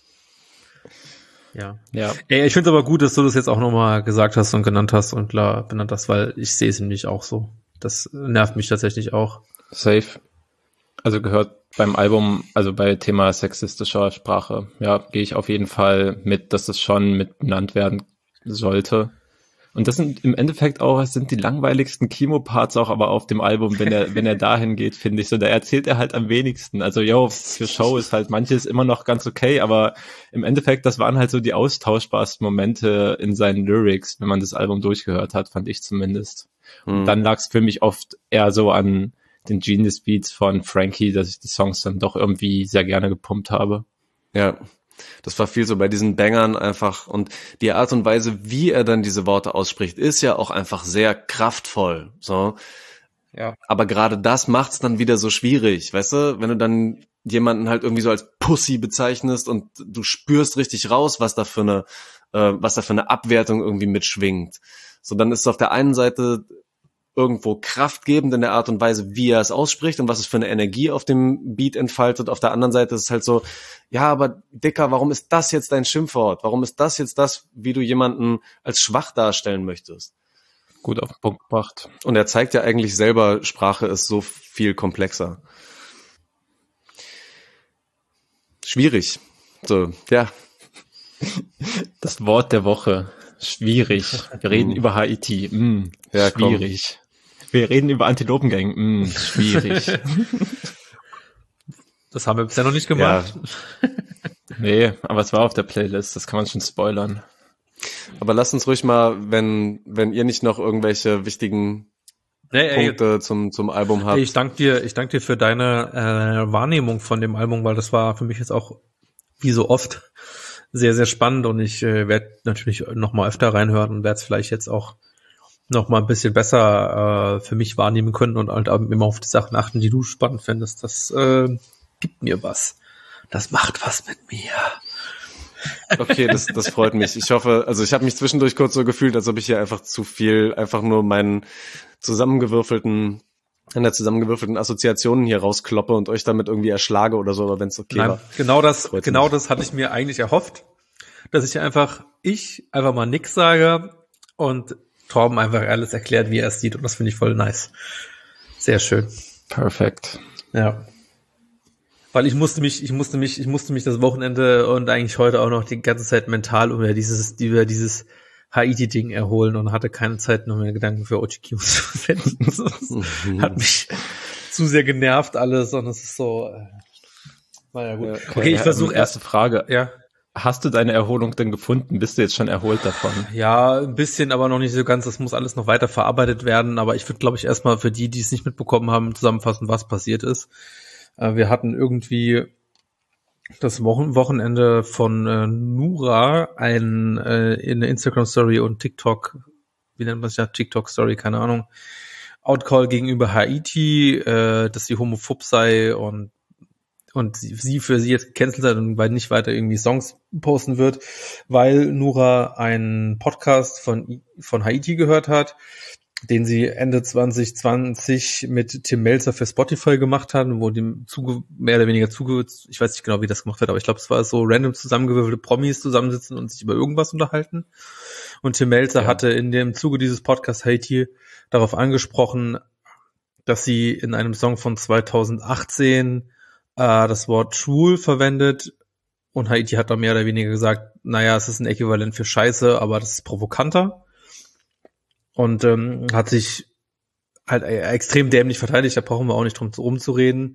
Ja. Ja, Ey, ich finde es aber gut, dass du das jetzt auch nochmal gesagt hast und genannt hast und klar benannt hast, weil ich sehe es nämlich auch so. Das nervt mich tatsächlich auch. safe. Also gehört beim Album, also bei Thema sexistischer Sprache, ja, gehe ich auf jeden Fall mit, dass das schon mit benannt werden sollte. Und das sind im Endeffekt auch, es sind die langweiligsten Chemo-Parts auch aber auf dem Album, wenn er, wenn er dahin geht, finde ich so. Da erzählt er halt am wenigsten. Also, yo, für Show ist halt manches immer noch ganz okay, aber im Endeffekt, das waren halt so die austauschbarsten Momente in seinen Lyrics, wenn man das Album durchgehört hat, fand ich zumindest. Mhm. Und dann lag es für mich oft eher so an den Genius Beats von Frankie, dass ich die Songs dann doch irgendwie sehr gerne gepumpt habe. Ja. Das war viel so bei diesen Bangern einfach, und die Art und Weise, wie er dann diese Worte ausspricht, ist ja auch einfach sehr kraftvoll, so. Ja. Aber gerade das macht's dann wieder so schwierig, weißt du, wenn du dann jemanden halt irgendwie so als Pussy bezeichnest und du spürst richtig raus, was da für eine, äh, was da für eine Abwertung irgendwie mitschwingt. So, dann ist es auf der einen Seite irgendwo kraftgebend in der Art und Weise, wie er es ausspricht und was es für eine Energie auf dem Beat entfaltet. Auf der anderen Seite ist es halt so, ja, aber Dicker, warum ist das jetzt dein Schimpfwort? Warum ist das jetzt das, wie du jemanden als schwach darstellen möchtest? Gut auf den Punkt gebracht. Und er zeigt ja eigentlich selber, Sprache ist so viel komplexer. Schwierig. So, ja. Das Wort der Woche. Schwierig. Wir reden mm. über H I T. Mm, ja, schwierig. Komm. Wir reden über Antilopengang. Mm, schwierig. Das haben wir bisher noch nicht gemacht. Ja. Nee, aber es war auf der Playlist. Das kann man schon spoilern. Aber lasst uns ruhig mal, wenn wenn ihr nicht noch irgendwelche wichtigen nee, ey, Punkte zum zum Album habt. Ey, ich danke dir, ich danke dir für deine äh, Wahrnehmung von dem Album, weil das war für mich jetzt auch wie so oft sehr, sehr spannend, und ich äh, werde natürlich noch mal öfter reinhören und werde es vielleicht jetzt auch noch mal ein bisschen besser äh, für mich wahrnehmen können und halt immer auf die Sachen achten, die du spannend findest. Das äh, gibt mir was. Das macht was mit mir. Okay, das, das freut mich. Ich hoffe, also ich habe mich zwischendurch kurz so gefühlt, als ob ich hier einfach zu viel, einfach nur meinen zusammengewürfelten, in der zusammengewürfelten Assoziationen hier rauskloppe und euch damit irgendwie erschlage oder so, aber wenn es okay Nein, war. Genau das, genau das hatte ich mir eigentlich erhofft, dass ich einfach, ich einfach mal nix sage und Torben einfach alles erklärt, wie er es sieht, und das finde ich voll nice. Sehr schön. Perfekt. Ja. Weil ich musste mich, ich musste mich, ich musste mich das Wochenende und eigentlich heute auch noch die ganze Zeit mental über dieses, über dieses Haiti-Ding erholen und hatte keine Zeit, noch mehr Gedanken für O G Q zu finden. Das hat mich zu sehr genervt alles, und es ist so, äh, naja, gut. Okay, okay, ich ja, versuche erste Frage. Ja. Hast du deine Erholung denn gefunden? Bist du jetzt schon erholt davon? Ja, ein bisschen, aber noch nicht so ganz. Das muss alles noch weiter verarbeitet werden. Aber ich würde, glaube ich, erstmal für die, die es nicht mitbekommen haben, zusammenfassen, was passiert ist. Äh, wir hatten irgendwie das Wochen- Wochenende von äh, Nura ein äh, in der Instagram-Story und TikTok, wie nennt man es ja, TikTok-Story, keine Ahnung, Outcall gegenüber Haiti, äh, dass sie homophob sei und und sie für sie jetzt gecancelt hat und weil nicht weiter irgendwie Songs posten wird, weil Nura einen Podcast von von Haiti gehört hat, den sie Ende zwanzig zwanzig mit Tim Melzer für Spotify gemacht hat, wo dem zuge mehr oder weniger zuge ich weiß nicht genau, wie das gemacht wird, aber ich glaube, es war so random zusammengewürfelte Promis zusammensitzen und sich über irgendwas unterhalten. Und Tim Melzer ja. hatte in dem Zuge dieses Podcasts Haiti darauf angesprochen, dass sie in einem Song von zweitausendachtzehn äh, das Wort schwul verwendet, und Haiti hat da mehr oder weniger gesagt, naja, es ist ein Äquivalent für Scheiße, aber das ist provokanter. Und ähm, hat sich halt extrem dämlich verteidigt, da brauchen wir auch nicht drum rumzureden.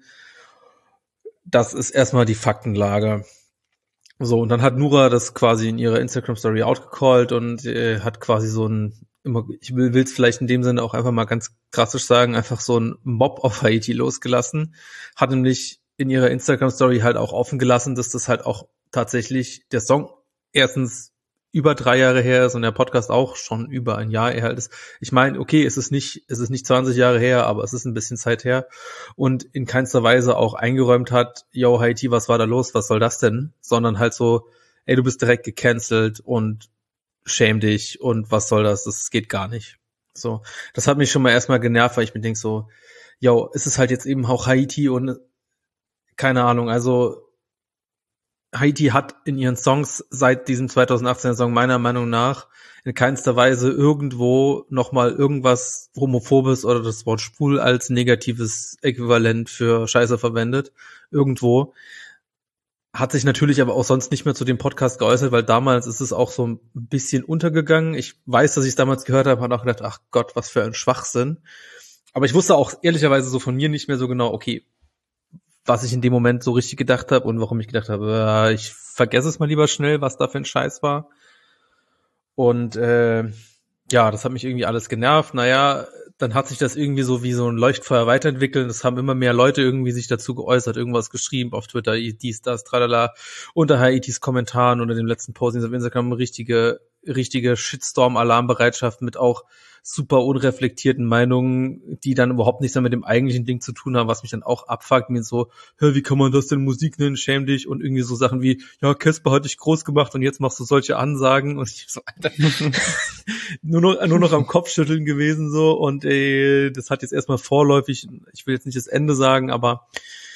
Das ist erstmal die Faktenlage. So, und dann hat Nura das quasi in ihrer Instagram-Story outgecallt und äh, hat quasi so ein, immer, ich will es vielleicht in dem Sinne auch einfach mal ganz drastisch sagen, einfach so ein Mob auf Haiti losgelassen. Hat nämlich in ihrer Instagram-Story halt auch offen gelassen, dass das halt auch tatsächlich der Song erstens über drei Jahre her ist und der Podcast auch schon über ein Jahr her ist. Ich meine, okay, es ist nicht, es ist nicht zwanzig Jahre her, aber es ist ein bisschen Zeit her, und in keinster Weise auch eingeräumt hat, yo, Haiti, was war da los, was soll das denn? Sondern halt so, ey, du bist direkt gecancelt und schäm dich und was soll das? Das geht gar nicht. So, das hat mich schon mal erstmal genervt, weil ich mir denke so, yo, es ist halt jetzt eben auch Haiti und keine Ahnung, also Haiti hat in ihren Songs seit diesem zweitausendachtzehner Song meiner Meinung nach in keinster Weise irgendwo nochmal irgendwas Homophobes oder das Wort schwul als negatives Äquivalent für Scheiße verwendet. Irgendwo. hat sich natürlich aber auch sonst nicht mehr zu dem Podcast geäußert, weil damals ist es auch so ein bisschen untergegangen. Ich weiß, dass ich es damals gehört habe und auch gedacht, ach Gott, was für ein Schwachsinn. Aber ich wusste auch ehrlicherweise so von mir nicht mehr so genau, okay, was ich in dem Moment so richtig gedacht habe und warum ich gedacht habe, äh, ich vergesse es mal lieber schnell, was da für ein Scheiß war. Und äh, ja, das hat mich irgendwie alles genervt. Naja, dann hat sich das irgendwie so wie so ein Leuchtfeuer weiterentwickelt. Es haben immer mehr Leute irgendwie sich dazu geäußert, irgendwas geschrieben auf Twitter, dies, das, tralala, unter Haitis Kommentaren, unter dem letzten Posting auf Instagram, richtige, richtige Shitstorm-Alarmbereitschaft mit auch super unreflektierten Meinungen, die dann überhaupt nichts mehr mit dem eigentlichen Ding zu tun haben, was mich dann auch abfuckt, mir so, hör, wie kann man das denn Musik nennen, schäm dich, und irgendwie so Sachen wie, ja, Casper hat dich groß gemacht und jetzt machst du solche Ansagen, und ich so, Alter, nur noch, nur noch am Kopfschütteln gewesen so, und äh, das hat jetzt erstmal vorläufig, ich will jetzt nicht das Ende sagen, aber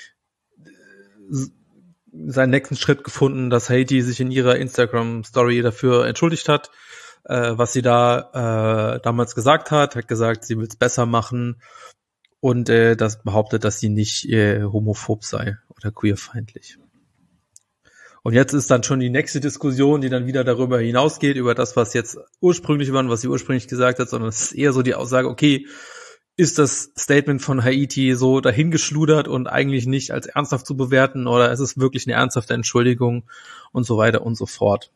seinen nächsten Schritt gefunden, dass Haiti sich in ihrer Instagram-Story dafür entschuldigt hat, äh, was sie da äh, damals gesagt hat, hat gesagt, sie will es besser machen und äh, das behauptet, dass sie nicht äh, homophob sei oder queerfeindlich. Und jetzt ist dann schon die nächste Diskussion, die dann wieder darüber hinausgeht, über das, was jetzt ursprünglich war und was sie ursprünglich gesagt hat, sondern es ist eher so die Aussage, okay, ist das Statement von Haiti so dahingeschludert und eigentlich nicht als ernsthaft zu bewerten, oder ist es wirklich eine ernsthafte Entschuldigung und so weiter und so fort.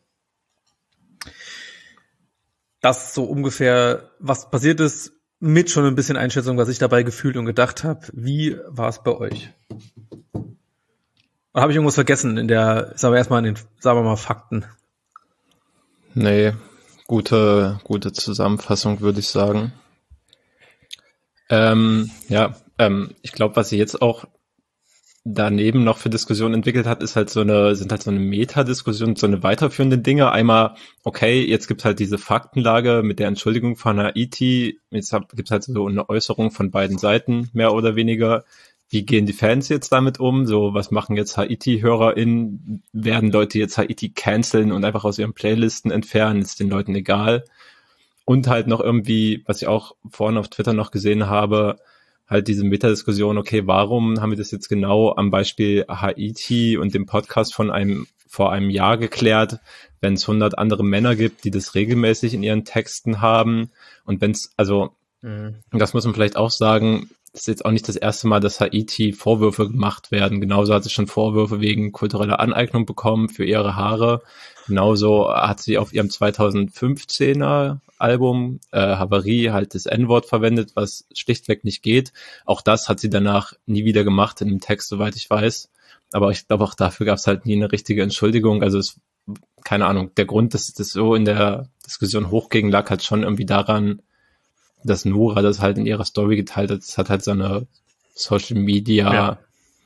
Das ist so ungefähr, was passiert ist, mit schon ein bisschen Einschätzung, was ich dabei gefühlt und gedacht habe. Wie war es bei euch? Oder habe ich irgendwas vergessen in der, sagen wir erstmal in den, sagen wir mal, Fakten? Nee, gute, gute Zusammenfassung, würde ich sagen. Ähm, ja, ähm, ich glaube, was sie jetzt auch daneben noch für Diskussionen entwickelt hat, ist halt so eine, sind halt so eine Meta-Diskussion, so eine weiterführende Dinge. Einmal, okay, jetzt gibt's halt diese Faktenlage mit der Entschuldigung von Haiti. Jetzt gibt's halt so eine Äußerung von beiden Seiten, mehr oder weniger. Wie gehen die Fans jetzt damit um? So, was machen jetzt Haiti-HörerInnen? Werden Leute jetzt Haiti canceln und einfach aus ihren Playlisten entfernen? Ist den Leuten egal. Und halt noch irgendwie, was ich auch vorhin auf Twitter noch gesehen habe, halt diese Metadiskussion, okay, warum haben wir das jetzt genau am Beispiel Haiti und dem Podcast von einem vor einem Jahr geklärt, wenn es hundert andere Männer gibt, die das regelmäßig in ihren Texten haben, und wenn es, also, mhm. das muss man vielleicht auch sagen, das ist jetzt auch nicht das erste Mal, dass Haiti Vorwürfe gemacht werden. Genauso hat sie schon Vorwürfe wegen kultureller Aneignung bekommen für ihre Haare. Genauso hat sie auf ihrem zweitausendfünfzehner Album äh, Havarie halt das N-Wort verwendet, was schlichtweg nicht geht. Auch das hat sie danach nie wieder gemacht in dem Text, soweit ich weiß. Aber ich glaube, auch dafür gab es halt nie eine richtige Entschuldigung. Also es, keine Ahnung, der Grund, dass das so in der Diskussion hochging, lag halt schon irgendwie daran, dass Nora das halt in ihrer Story geteilt hat. Das hat halt so eine Social Media ja.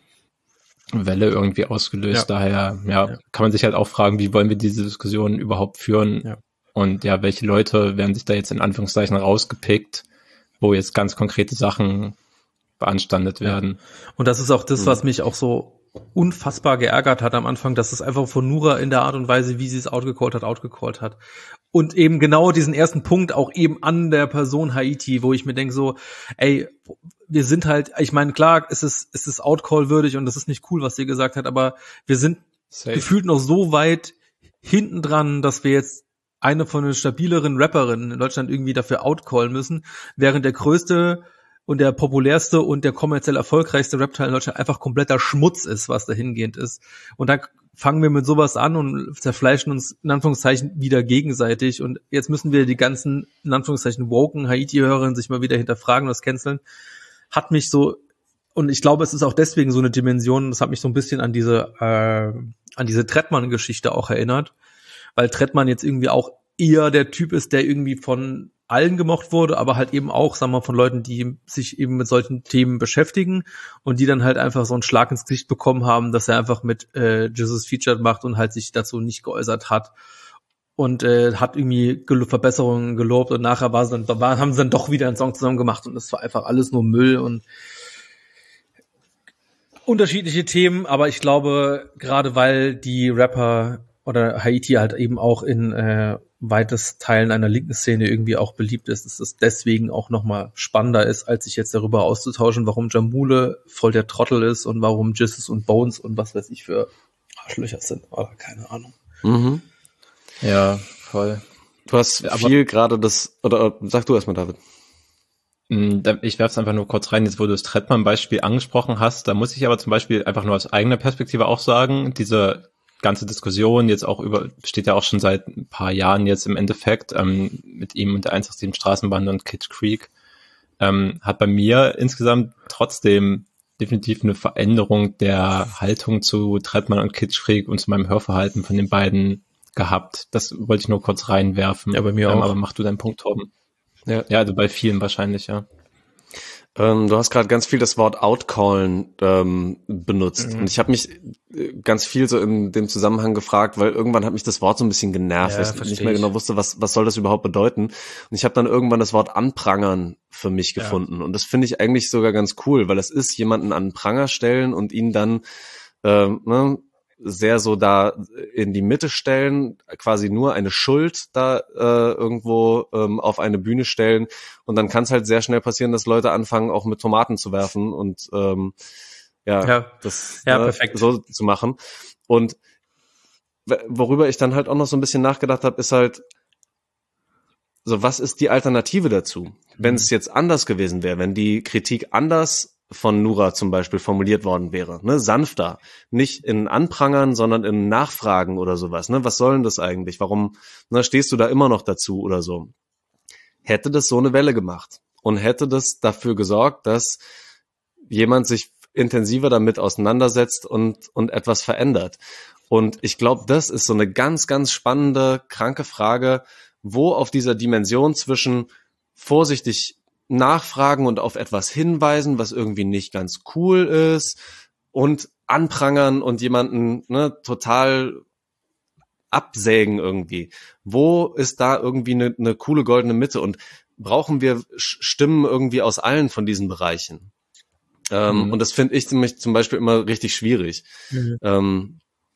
Welle irgendwie ausgelöst. Ja. Daher ja, ja, kann man sich halt auch fragen, wie wollen wir diese Diskussion überhaupt führen? Ja. Und ja, welche Leute werden sich da jetzt in Anführungszeichen rausgepickt, wo jetzt ganz konkrete Sachen beanstandet werden. Ja. Und das ist auch das, was mich auch so unfassbar geärgert hat am Anfang, dass es einfach von Nura in der Art und Weise, wie sie es outgecallt hat, outgecallt hat. Und eben genau diesen ersten Punkt auch eben an der Person Haiti, wo ich mir denke so, ey, wir sind halt, ich meine, klar, es ist, es ist outcall-würdig und das ist nicht cool, was sie gesagt hat, aber wir sind Safe. Gefühlt noch so weit hinten dran, dass wir jetzt eine von den stabileren Rapperinnen in Deutschland irgendwie dafür outcallen müssen, während der größte und der populärste und der kommerziell erfolgreichste Rap-Teil in Deutschland einfach kompletter Schmutz ist, was dahingehend ist. Und dann fangen wir mit sowas an und zerfleischen uns in Anführungszeichen wieder gegenseitig. Und jetzt müssen wir die ganzen, in Anführungszeichen, woken Haiti-Hörerinnen sich mal wieder hinterfragen und das canceln. Hat mich so, und ich glaube, es ist auch deswegen so eine Dimension, das hat mich so ein bisschen an diese, äh, an diese Trettmann-Geschichte auch erinnert. Weil Trettmann jetzt irgendwie auch eher der Typ ist, der irgendwie von allen gemocht wurde, aber halt eben auch, sagen wir mal, von Leuten, die sich eben mit solchen Themen beschäftigen und die dann halt einfach so einen Schlag ins Gesicht bekommen haben, dass er einfach mit äh, Jesus Featured macht und halt sich dazu nicht geäußert hat und äh, hat irgendwie Gel- Verbesserungen gelobt und nachher war es dann, war, haben sie dann doch wieder einen Song zusammen gemacht und es war einfach alles nur Müll und unterschiedliche Themen, aber ich glaube, gerade weil die Rapper oder Haiti halt eben auch in äh, weites Teilen einer linken Szene irgendwie auch beliebt ist, dass es deswegen auch nochmal spannender ist, als sich jetzt darüber auszutauschen, warum Jamule voll der Trottel ist und warum Jesus und Bones und was weiß ich für Arschlöcher sind, oder keine Ahnung. Mhm. Ja, voll. Du hast aber viel gerade das, oder sag du erstmal, David. Ich werfe es einfach nur kurz rein, jetzt wo du das Trettmann-Beispiel angesprochen hast, da muss ich aber zum Beispiel einfach nur aus eigener Perspektive auch sagen, diese ganze Diskussion jetzt auch über, steht ja auch schon seit ein paar Jahren jetzt im Endeffekt, ähm, mit ihm und der eins acht sieben Straßenbande und Kitsch Creek, ähm, hat bei mir insgesamt trotzdem definitiv eine Veränderung der Haltung zu Trettmann und Kitsch Creek und zu meinem Hörverhalten von den beiden gehabt. Das wollte ich nur kurz reinwerfen. Ja, bei mir ähm, auch. Aber mach du deinen Punkt, Torben. Ja, ja, also bei vielen wahrscheinlich, ja. Ähm, du hast gerade ganz viel das Wort outcallen ähm, benutzt. Mhm. Und ich habe mich ganz viel so in dem Zusammenhang gefragt, weil irgendwann hat mich das Wort so ein bisschen genervt, ja, weil ich nicht mehr genau wusste, was was soll das überhaupt bedeuten. Und ich habe dann irgendwann das Wort anprangern für mich gefunden. Ja. Und das finde ich eigentlich sogar ganz cool, weil es ist jemanden an den Pranger stellen und ihn dann ähm, ne, sehr so da in die Mitte stellen, quasi nur eine Schuld da äh, irgendwo ähm, auf eine Bühne stellen, und dann kann es halt sehr schnell passieren, dass Leute anfangen, auch mit Tomaten zu werfen und ähm, ja, ja, das ja, ne, perfekt. so zu machen. Und worüber ich dann halt auch noch so ein bisschen nachgedacht habe, ist halt so, was ist die Alternative dazu? Mhm. Wenn es jetzt anders gewesen wäre, wenn die Kritik anders von Nura zum Beispiel formuliert worden wäre, ne, sanfter, nicht in Anprangern, sondern in Nachfragen oder sowas, ne, was soll denn das eigentlich, warum, ne, stehst du da immer noch dazu oder so, hätte das so eine Welle gemacht und hätte das dafür gesorgt, dass jemand sich intensiver damit auseinandersetzt und und etwas verändert. Und ich glaube, das ist so eine ganz, ganz spannende, kranke Frage, wo auf dieser Dimension zwischen vorsichtig nachfragen und auf etwas hinweisen, was irgendwie nicht ganz cool ist, und anprangern und jemanden ne, total absägen irgendwie. Wo ist da irgendwie eine, eine coole goldene Mitte? Und brauchen wir Stimmen irgendwie aus allen von diesen Bereichen? Ähm, mhm. Und das finde ich nämlich zum Beispiel immer richtig schwierig. Mhm. Ähm,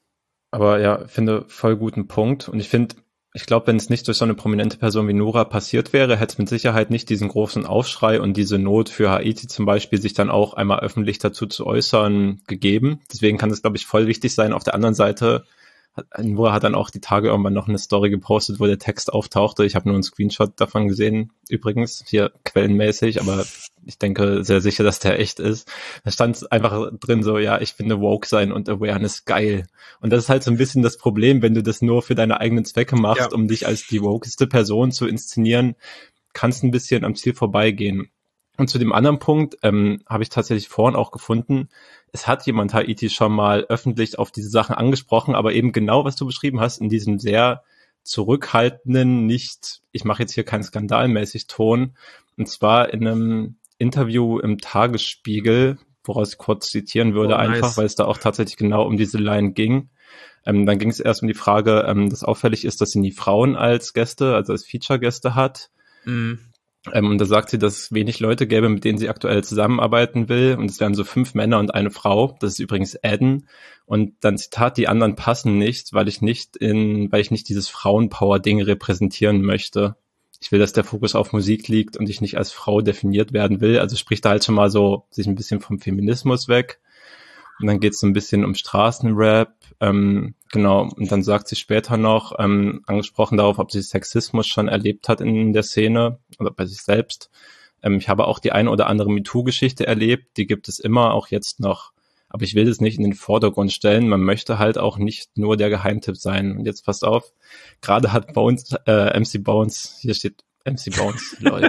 Aber ja, finde voll guten Punkt. Und ich finde, ich glaube, wenn es nicht durch so eine prominente Person wie Nura passiert wäre, hätte es mit Sicherheit nicht diesen großen Aufschrei und diese Not für Haiti zum Beispiel, sich dann auch einmal öffentlich dazu zu äußern, gegeben. Deswegen kann es, glaube ich, voll wichtig sein. Auf der anderen Seite, hat, Nura hat dann auch die Tage irgendwann noch eine Story gepostet, wo der Text auftauchte. Ich habe nur einen Screenshot davon gesehen, übrigens, hier quellenmäßig, aber ich denke sehr sicher, dass der echt ist. Da stand einfach drin so, ja, ich finde Woke sein und Awareness geil. Und das ist halt so ein bisschen das Problem, wenn du das nur für deine eigenen Zwecke machst, ja, um dich als die wokeste Person zu inszenieren, kannst ein bisschen am Ziel vorbeigehen. Und zu dem anderen Punkt ähm, habe ich tatsächlich vorhin auch gefunden, es hat jemand Haiti schon mal öffentlich auf diese Sachen angesprochen, aber eben genau, was du beschrieben hast, in diesem sehr zurückhaltenden, nicht, ich mache jetzt hier keinen skandalmäßig Ton, und zwar in einem Interview im Tagesspiegel, woraus ich kurz zitieren würde, oh, nice. Einfach, weil es da auch tatsächlich genau um diese Line ging. Ähm, dann ging es erst um die Frage, ähm, dass auffällig ist, dass sie nie Frauen als Gäste, also als Feature-Gäste hat. Mhm. Ähm, und da sagt sie, dass es wenig Leute gäbe, mit denen sie aktuell zusammenarbeiten will. Und es wären so fünf Männer und eine Frau. Das ist übrigens Eden. Und dann Zitat, die anderen passen nicht, weil ich nicht in, weil ich nicht dieses Frauenpower-Ding repräsentieren möchte. Ich will, dass der Fokus auf Musik liegt und ich nicht als Frau definiert werden will. Also spricht da halt schon mal so sich ein bisschen vom Feminismus weg. Und dann geht es so ein bisschen um Straßenrap. Ähm, genau, und dann sagt sie später noch, ähm, angesprochen darauf, ob sie Sexismus schon erlebt hat in der Szene oder bei sich selbst. Ähm, ich habe auch die eine oder andere MeToo-Geschichte erlebt, die gibt es immer, auch jetzt noch. Aber ich will das nicht in den Vordergrund stellen. Man möchte halt auch nicht nur der Geheimtipp sein. Und jetzt passt auf, gerade hat Bones, äh, M C Bones, hier steht M C Bones, lol.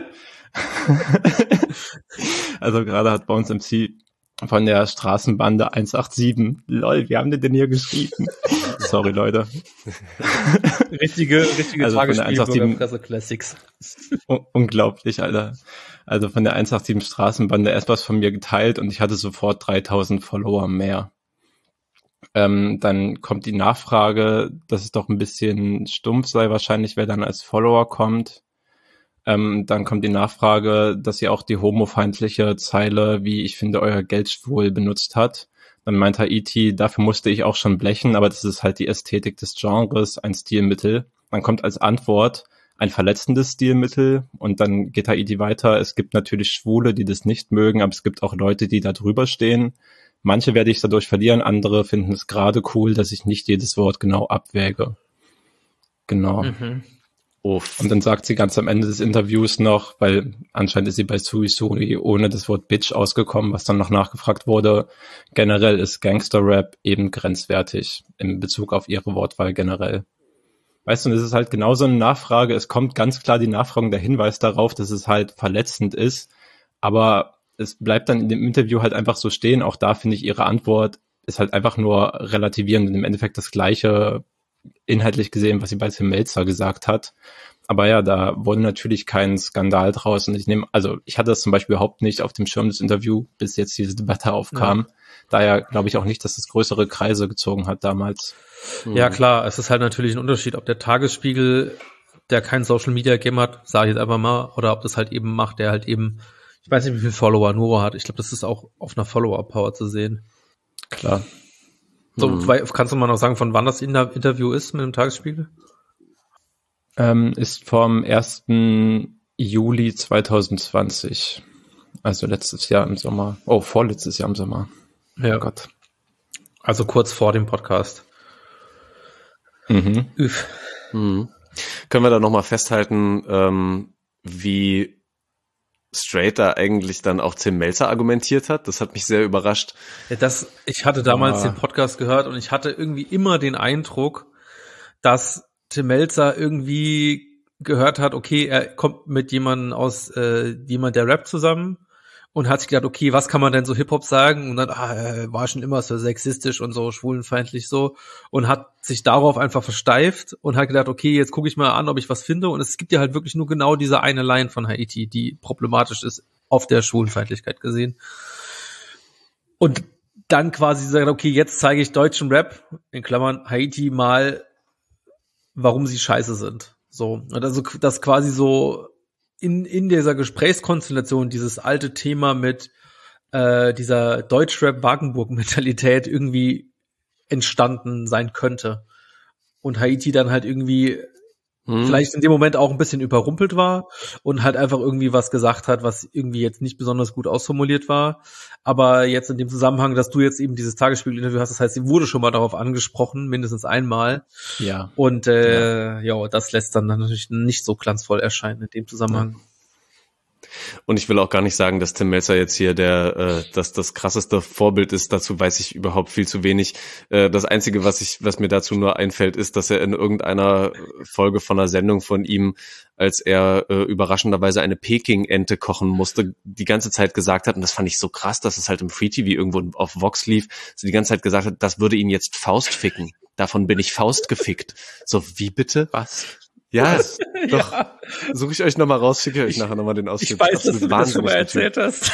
Also gerade hat Bones M C von der Straßenbande eins acht sieben. Lol, wie haben die denn hier geschrieben? Sorry, Leute. Richtige, richtige also Tagesspielbürgerpresse Classics. Un- unglaublich, Alter. Also von der eins acht sieben Straßenbande etwas von mir geteilt und ich hatte sofort dreitausend Follower mehr. Ähm, dann kommt die Nachfrage, dass es doch ein bisschen stumpf sei wahrscheinlich, wer dann als Follower kommt. Ähm, dann kommt die Nachfrage, dass sie auch die homofeindliche Zeile, wie ich finde, euer Geld schwul benutzt hat. Dann meint Haiti, dafür musste ich auch schon blechen, aber das ist halt die Ästhetik des Genres, ein Stilmittel. Dann kommt als Antwort ein verletzendes Stilmittel und dann geht Haiti weiter. Es gibt natürlich Schwule, die das nicht mögen, aber es gibt auch Leute, die da drüber stehen. manche werde ich dadurch verlieren, andere finden es gerade cool, dass ich nicht jedes Wort genau abwäge. Genau. Mhm. Uff. Und dann sagt sie ganz am Ende des Interviews noch, weil anscheinend ist sie bei Sui Sui ohne das Wort Bitch ausgekommen, was dann noch nachgefragt wurde. Generell ist Gangster-Rap eben grenzwertig in Bezug auf ihre Wortwahl generell. Weißt du, und es ist halt genauso eine Nachfrage. Es kommt ganz klar die Nachfrage, der Hinweis darauf, dass es halt verletzend ist. Aber es bleibt dann in dem Interview halt einfach so stehen. Auch da finde ich ihre Antwort ist halt einfach nur relativierend und im Endeffekt das Gleiche inhaltlich gesehen, was sie bei Tim Melzer gesagt hat. Aber ja, da wurde natürlich kein Skandal draus. Und ich nehme, also ich hatte das zum Beispiel überhaupt nicht auf dem Schirm des Interviews, bis jetzt diese Debatte aufkam. Ja. Daher glaube ich auch nicht, dass es größere Kreise gezogen hat damals. Ja, klar, es ist halt natürlich ein Unterschied, ob der Tagesspiegel, der kein Social Media Game hat, sage ich jetzt einfach mal, oder ob das halt eben macht, der halt eben, ich weiß nicht, wie viele Follower Nora hat. Ich glaube, das ist auch auf einer Follower-Power zu sehen. Klar. So, hm. Kannst du mal noch sagen, von wann das Interview ist mit dem Tagesspiegel? Ähm, ist vom ersten Juli zweitausendzwanzig. Also letztes Jahr im Sommer. Oh, vorletztes Jahr im Sommer. Ja. Oh Gott. Also kurz vor dem Podcast. Mhm. Üff. Mhm. Können wir da nochmal festhalten, ähm, wie straight da eigentlich dann auch Tim Melzer argumentiert hat? Das hat mich sehr überrascht. Ja, das, ich hatte damals ja. den Podcast gehört und ich hatte irgendwie immer den Eindruck, dass Tim Melzer irgendwie gehört hat, okay, er kommt mit jemandem aus, äh, jemand, der rappt zusammen und hat sich gedacht, okay, was kann man denn so Hip-Hop sagen? Und dann, ah, er war schon immer so sexistisch und so schwulenfeindlich so und hat sich darauf einfach versteift und hat gedacht, okay, jetzt gucke ich mal an, ob ich was finde. Und es gibt ja halt wirklich nur genau diese eine Line von Haiti, die problematisch ist, auf der Schwulenfeindlichkeit gesehen. Und dann quasi sagt, okay, jetzt zeige ich deutschen Rap, in Klammern Haiti mal, warum sie scheiße sind. So, und also das quasi so in in dieser Gesprächskonstellation dieses alte Thema mit äh, dieser Deutschrap-Wagenburg-Mentalität irgendwie entstanden sein könnte. Und Haiti dann halt irgendwie hm. vielleicht in dem Moment auch ein bisschen überrumpelt war und halt einfach irgendwie was gesagt hat, was irgendwie jetzt nicht besonders gut ausformuliert war. Aber jetzt in dem Zusammenhang, dass du jetzt eben dieses Tagesspiegel-Interview hast, das heißt, sie wurde schon mal darauf angesprochen, mindestens einmal. Ja. Und äh, ja, ja das lässt dann natürlich nicht so glanzvoll erscheinen in dem Zusammenhang. Ja. Und ich will auch gar nicht sagen, dass Tim Melzer jetzt hier der, äh, dass das krasseste Vorbild ist. Dazu weiß ich überhaupt viel zu wenig. Äh, das Einzige, was ich, was mir dazu nur einfällt, ist, dass er in irgendeiner Folge von einer Sendung von ihm, als er äh, überraschenderweise eine Peking-Ente kochen musste, die ganze Zeit gesagt hat, und das fand ich so krass, dass es halt im Free T V irgendwo auf Vox lief, so die ganze Zeit gesagt hat, das würde ihn jetzt Faust ficken. Davon bin ich Faust gefickt. So, wie bitte? Was? Ja, doch. Ja. Suche ich euch nochmal raus, schicke euch ich, nachher nochmal den Ausschnitt. Ich weiß, dass du das schon mal erzählt hast.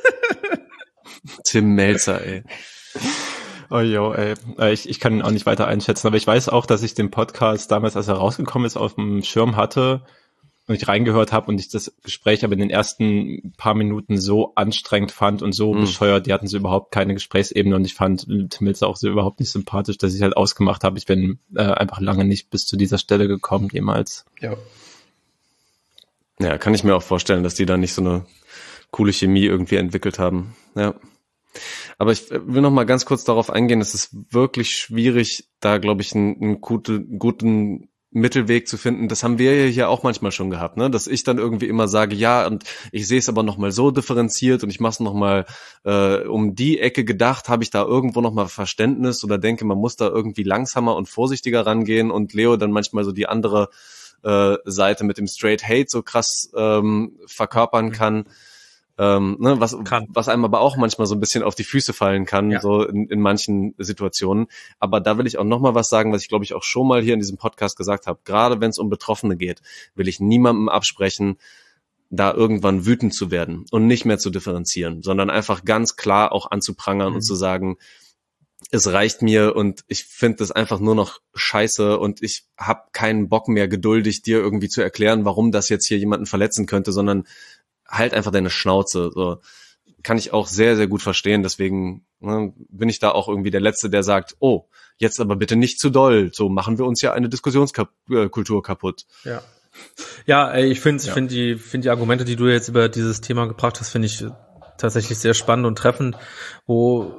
Tim Melzer, ey. Oh jo, ey. Ich, ich kann ihn auch nicht weiter einschätzen, aber ich weiß auch, dass ich den Podcast damals, als er rausgekommen ist, auf dem Schirm hatte und ich reingehört habe und ich das Gespräch aber in den ersten paar Minuten so anstrengend fand und so mhm. bescheuert, die hatten so überhaupt keine Gesprächsebene und ich fand Tim Melzer auch so überhaupt nicht sympathisch, dass ich halt ausgemacht habe, ich bin äh, einfach lange nicht bis zu dieser Stelle gekommen, jemals. Ja. Ja, kann ich mir auch vorstellen, dass die da nicht so eine coole Chemie irgendwie entwickelt haben. Ja. Aber ich will noch mal ganz kurz darauf eingehen, es ist wirklich schwierig, da glaube ich einen, einen gute, guten Mittelweg zu finden. Das haben wir ja hier auch manchmal schon gehabt, ne? Dass ich dann irgendwie immer sage, ja, und ich sehe es aber noch mal so differenziert und ich mache es noch mal äh, um die Ecke gedacht, habe ich da irgendwo noch mal Verständnis oder denke, man muss da irgendwie langsamer und vorsichtiger rangehen und Leo dann manchmal so die andere äh, Seite mit dem Straight Hate so krass ähm, verkörpern kann. Ähm, ne, was, kann. was einem aber auch manchmal so ein bisschen auf die Füße fallen kann, ja. so in, in manchen Situationen. Aber da will ich auch noch mal was sagen, was ich glaube ich auch schon mal hier in diesem Podcast gesagt habe. Gerade wenn es um Betroffene geht, will ich niemandem absprechen, da irgendwann wütend zu werden und nicht mehr zu differenzieren, sondern einfach ganz klar auch anzuprangern mhm. und zu sagen, es reicht mir und ich finde das einfach nur noch scheiße und ich habe keinen Bock mehr, geduldig dir irgendwie zu erklären, warum das jetzt hier jemanden verletzen könnte, sondern halt einfach deine Schnauze. So kann ich auch sehr, sehr gut verstehen. Deswegen ne, bin ich da auch irgendwie der Letzte, der sagt, oh, jetzt aber bitte nicht zu doll. So machen wir uns ja eine Diskussionskultur kaputt. Ja, ja, ich finde, ja. ich finde die, finde die Argumente, die du jetzt über dieses Thema gebracht hast, finde ich tatsächlich sehr spannend und treffend, wo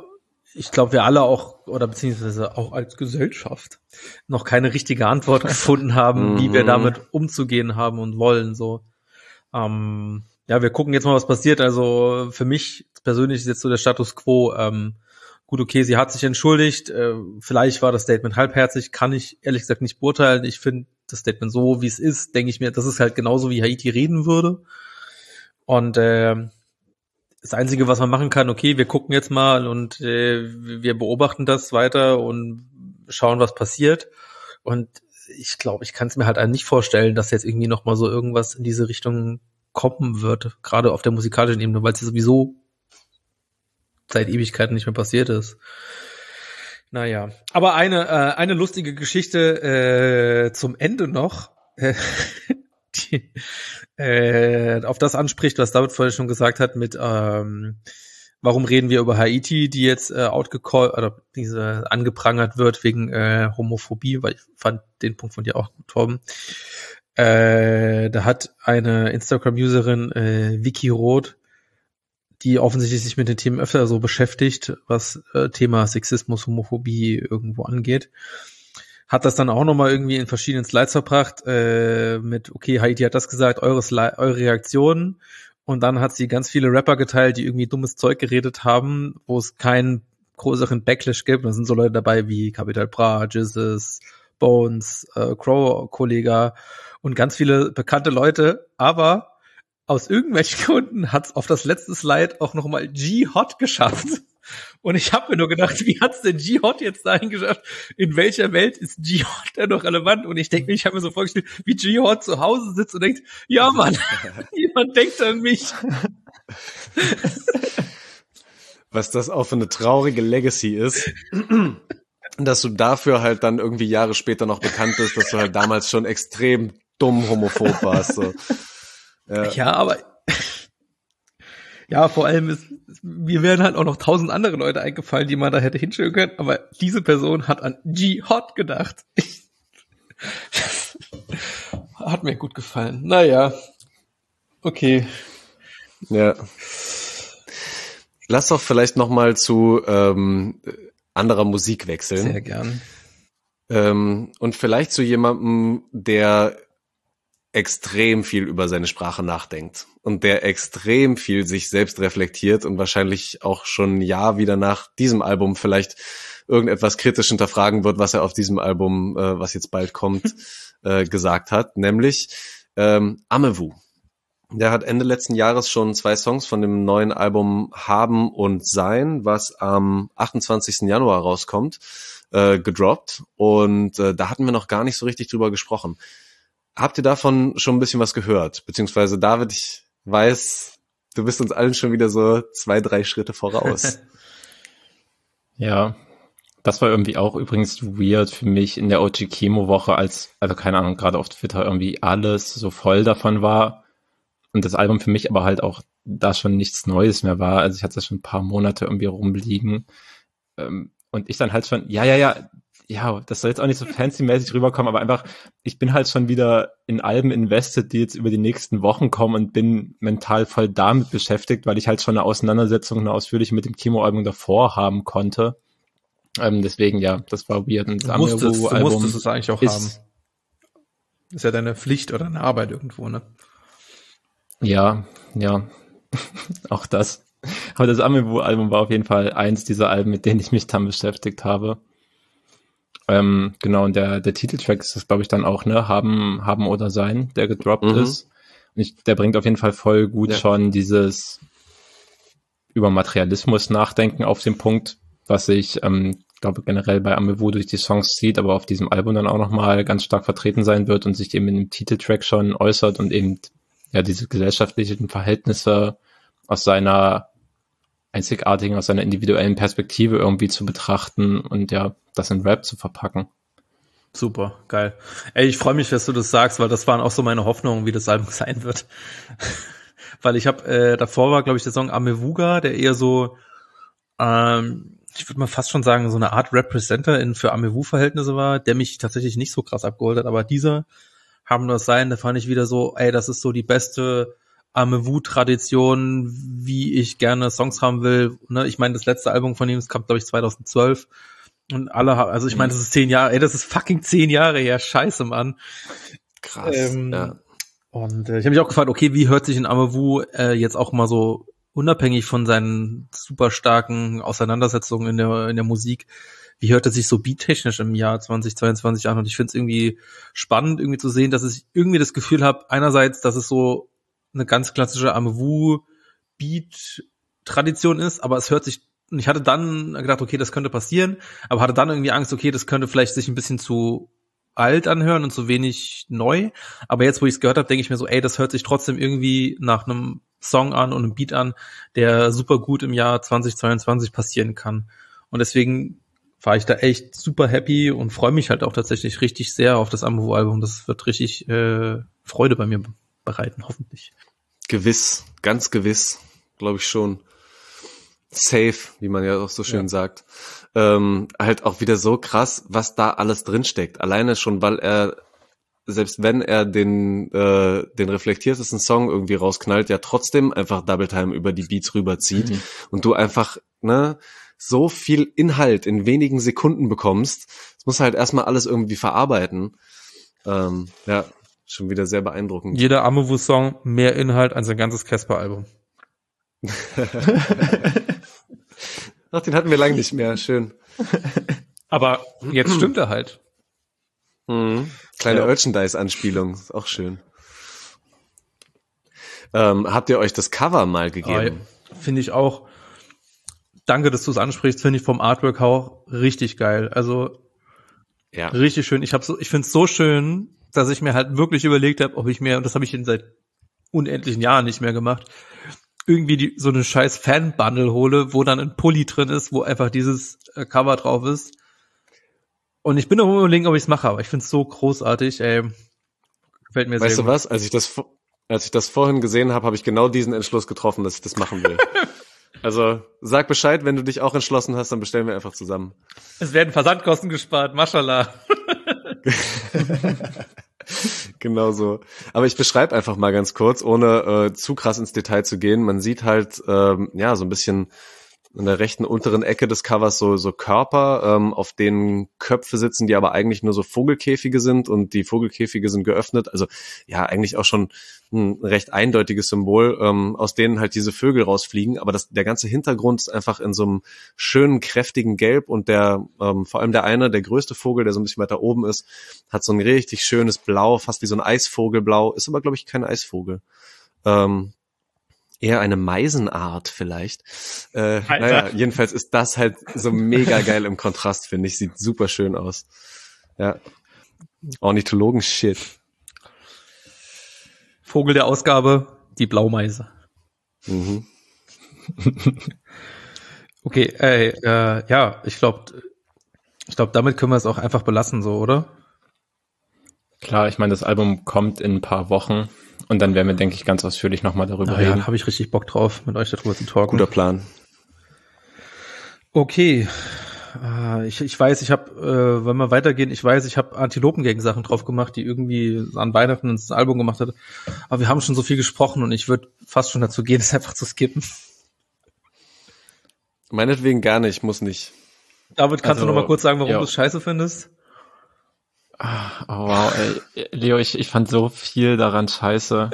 ich glaube, wir alle auch, oder beziehungsweise auch als Gesellschaft, noch keine richtige Antwort gefunden haben, wie wir damit umzugehen haben und wollen, so. Ähm, ja, wir gucken jetzt mal, was passiert. Also für mich persönlich ist jetzt so der Status quo, ähm, gut, okay, sie hat sich entschuldigt, äh, vielleicht war das Statement halbherzig, kann ich ehrlich gesagt nicht beurteilen. Ich finde das Statement so, wie es ist, denke ich mir, das ist halt genauso, wie Haiti reden würde. Und äh, das Einzige, was man machen kann, okay, wir gucken jetzt mal und äh, wir beobachten das weiter und schauen, was passiert. Und ich glaube, ich kann es mir halt nicht vorstellen, dass jetzt irgendwie noch mal so irgendwas in diese Richtung kommen wird, gerade auf der musikalischen Ebene, weil es ja sowieso seit Ewigkeiten nicht mehr passiert ist. Naja, aber eine äh, eine lustige Geschichte äh, zum Ende noch, äh, die äh, auf das anspricht, was David vorher schon gesagt hat, mit ähm, warum reden wir über Haiti, die jetzt äh, outgecallt oder diese angeprangert wird wegen äh, Homophobie, weil ich fand den Punkt von dir auch gut, Torben. Äh, da hat eine Instagram-Userin, äh, Vicky Roth, die offensichtlich sich mit den Themen öfter so beschäftigt, was äh, Thema Sexismus, Homophobie irgendwo angeht, hat das dann auch nochmal irgendwie in verschiedenen Slides verbracht, äh, mit, okay, Haiti hat das gesagt, eure, Sli- eure Reaktionen, und dann hat sie ganz viele Rapper geteilt, die irgendwie dummes Zeug geredet haben, wo es keinen größeren Backlash gibt. Da sind so Leute dabei wie Capital Bra, Jesus, Bones, äh, Crow-Kollega und ganz viele bekannte Leute, aber aus irgendwelchen Gründen hat's auf das letzte Slide auch nochmal G-Hot geschafft. Und ich habe mir nur gedacht, wie hat's denn G-Hot jetzt dahin geschafft? In welcher Welt ist G-Hot denn noch relevant? Und ich denke, ich habe mir so vorgestellt, wie G-Hot zu Hause sitzt und denkt, ja Mann, jemand denkt an mich. Was das auch für eine traurige Legacy ist, dass du dafür halt dann irgendwie Jahre später noch bekannt bist, dass du halt damals schon extrem dumm homophob warst. So. Ja. ja, aber ja, vor allem ist, mir wären halt auch noch tausend andere Leute eingefallen, die man da hätte hinstellen können, aber diese Person hat an G-Hot gedacht. Hat mir gut gefallen. Naja, okay. Ja. Lass doch vielleicht noch mal zu ähm, anderer Musik wechseln. Sehr gern. Ähm, und vielleicht zu jemandem, der extrem viel über seine Sprache nachdenkt und der extrem viel sich selbst reflektiert und wahrscheinlich auch schon ein Jahr wieder nach diesem Album vielleicht irgendetwas kritisch hinterfragen wird, was er auf diesem Album, äh, was jetzt bald kommt, äh, gesagt hat, nämlich ähm, Amewu. Der hat Ende letzten Jahres schon zwei Songs von dem neuen Album Haben und Sein, was am achtundzwanzigsten Januar rauskommt, äh, gedroppt, und äh, da hatten wir noch gar nicht so richtig drüber gesprochen. Habt ihr davon schon ein bisschen was gehört? Beziehungsweise, David, ich weiß, du bist uns allen schon wieder so zwei, drei Schritte voraus. Ja, das war irgendwie auch übrigens weird für mich in der O G Kimo-Woche, als, also keine Ahnung, gerade auf Twitter irgendwie alles so voll davon war und das Album für mich aber halt auch da schon nichts Neues mehr war. Also ich hatte das schon ein paar Monate irgendwie rumliegen, und ich dann halt schon, ja, ja, ja, ja, das soll jetzt auch nicht so fancy-mäßig rüberkommen, aber einfach, ich bin halt schon wieder in Alben invested, die jetzt über die nächsten Wochen kommen, und bin mental voll damit beschäftigt, weil ich halt schon eine Auseinandersetzung, eine ausführliche mit dem Kimo-Album davor haben konnte. Ähm, deswegen, ja, das war weird. Und das du musstest, Amewu-Album du musstest es eigentlich auch ist, haben. Ist ja deine Pflicht oder eine Arbeit irgendwo, ne? Ja, ja, auch das. Aber das Amewu-Album war auf jeden Fall eins dieser Alben, mit denen ich mich dann beschäftigt habe. Ähm, genau, und der, der Titeltrack ist das, glaube ich, dann auch, ne, haben, haben oder sein, der gedroppt mhm. ist. Und ich, der bringt auf jeden Fall voll gut ja. schon dieses über Materialismus nachdenken auf den Punkt, was ich, ähm, glaube generell bei Amewu durch die Songs zieht, aber auf diesem Album dann auch nochmal ganz stark vertreten sein wird und sich eben in dem Titeltrack schon äußert und eben, ja, diese gesellschaftlichen Verhältnisse aus seiner einzigartigen, aus seiner individuellen Perspektive irgendwie zu betrachten und ja, das in Rap zu verpacken. Super, geil. Ey, ich freue mich, dass du das sagst, weil das waren auch so meine Hoffnungen, wie das Album sein wird. Weil ich habe, äh, davor war, glaube ich, der Song Amewuga, der eher so, ähm, ich würde mal fast schon sagen, so eine Art Representer in für Amewu-Verhältnisse war, der mich tatsächlich nicht so krass abgeholt hat, aber dieser Haben das sein, da fand ich wieder so, ey, das ist so die beste Amewu-Tradition, wie ich gerne Songs haben will. Ne? Ich meine, das letzte Album von ihm, das kam, glaube ich, zweitausendzwölf. Und alle haben, also ich meine, das ist zehn Jahre, ey, das ist fucking zehn Jahre her. Scheiße, Mann. Krass, ähm, ja. Und äh, ich habe mich auch gefragt, okay, wie hört sich ein Amewu äh, jetzt auch mal so unabhängig von seinen super starken Auseinandersetzungen in der in der Musik, wie hört er sich so beattechnisch im Jahr zweitausendzweiundzwanzig an? Und ich finde es irgendwie spannend, irgendwie zu sehen, dass ich irgendwie das Gefühl habe, einerseits, dass es so eine ganz klassische Amewu-Beat-Tradition ist, aber es hört sich, und ich hatte dann gedacht, okay, das könnte passieren, aber hatte dann irgendwie Angst, okay, das könnte vielleicht sich ein bisschen zu alt anhören und zu wenig neu. Aber jetzt, wo ich es gehört habe, denke ich mir so, ey, das hört sich trotzdem irgendwie nach einem Song an und einem Beat an, der super gut im Jahr zweitausendzweiundzwanzig passieren kann. Und deswegen war ich da echt super happy und freue mich halt auch tatsächlich richtig sehr auf das Amewu-Album. Das wird richtig äh, Freude bei mir bereiten, hoffentlich. Gewiss, ganz gewiss, glaube ich schon. Safe, wie man ja auch so schön ja. sagt. Ähm, halt auch wieder so krass, was da alles drinsteckt. Alleine schon, weil er, selbst wenn er den äh, den reflektiertesten Song irgendwie rausknallt, ja trotzdem einfach Double Time über die Beats rüberzieht mhm. und du einfach, ne, so viel Inhalt in wenigen Sekunden bekommst. Das muss halt erstmal alles irgendwie verarbeiten. Ähm, ja, schon wieder sehr beeindruckend. Jeder Amewu-Song mehr Inhalt als sein ganzes Casper-Album. Ach, den hatten wir lange nicht mehr. Schön. Aber jetzt stimmt er halt. Mhm. Kleine ja. Merchandise-Anspielung. Ist auch schön. Ähm, habt ihr euch das Cover mal gegeben? Ah, finde ich auch. Danke, dass du es ansprichst. Finde ich vom Artwork auch richtig geil. Also ja. richtig schön. Ich habe so, ich finde es so schön, dass ich mir halt wirklich überlegt habe, ob ich mir, und das habe ich in seit unendlichen Jahren nicht mehr gemacht, irgendwie die, so eine scheiß Fan-Bundle hole, wo dann ein Pulli drin ist, wo einfach dieses äh, Cover drauf ist. Und ich bin noch überlegen, ob ich es mache, aber ich finde es so großartig, ey. Gefällt mir sehr gut. Weißt du gut. was? Als ich das, als ich das vorhin gesehen habe, habe ich genau diesen Entschluss getroffen, dass ich das machen will. Also sag Bescheid, wenn du dich auch entschlossen hast, dann bestellen wir einfach zusammen. Es werden Versandkosten gespart, mashallah. Genau so. Aber ich beschreibe einfach mal ganz kurz, ohne äh, zu krass ins Detail zu gehen. Man sieht halt ähm, ja so ein bisschen in der rechten unteren Ecke des Covers so so Körper, ähm, auf denen Köpfe sitzen, die aber eigentlich nur so Vogelkäfige sind, und die Vogelkäfige sind geöffnet. Also ja, eigentlich auch schon ein recht eindeutiges Symbol, ähm, aus denen halt diese Vögel rausfliegen. Aber das, der ganze Hintergrund ist einfach in so einem schönen, kräftigen Gelb, und der ähm, vor allem der eine, der größte Vogel, der so ein bisschen weiter oben ist, hat so ein richtig schönes Blau, fast wie so ein Eisvogelblau. Ist aber, glaube ich, kein Eisvogel. Ähm, Eher eine Meisenart vielleicht. Äh, naja, jedenfalls ist das halt so mega geil im Kontrast, finde ich. Sieht super schön aus. Ja. Ornithologen-Shit. Vogel der Ausgabe, die Blaumeise. Mhm. Okay, ey, äh, ja, ich glaube, ich glaube, damit können wir es auch einfach belassen, so, oder? Klar, ich meine, das Album kommt in ein paar Wochen. Und dann werden wir, denke ich, ganz ausführlich nochmal darüber ah, reden. Ja, habe ich richtig Bock drauf, mit euch darüber zu talken. Guter Plan. Okay. Äh, ich, ich weiß, ich habe, äh, wenn wir weitergehen, ich weiß, ich habe Antilopengang-Sachen drauf gemacht, die irgendwie an Weihnachten ins Album gemacht hat. Aber wir haben schon so viel gesprochen und ich würde fast schon dazu gehen, es einfach zu skippen. Meinetwegen gar nicht, muss nicht. David, kannst also, du noch mal kurz sagen, warum ja. du es scheiße findest? Oh wow, ey. Leo, ich, ich fand so viel daran scheiße.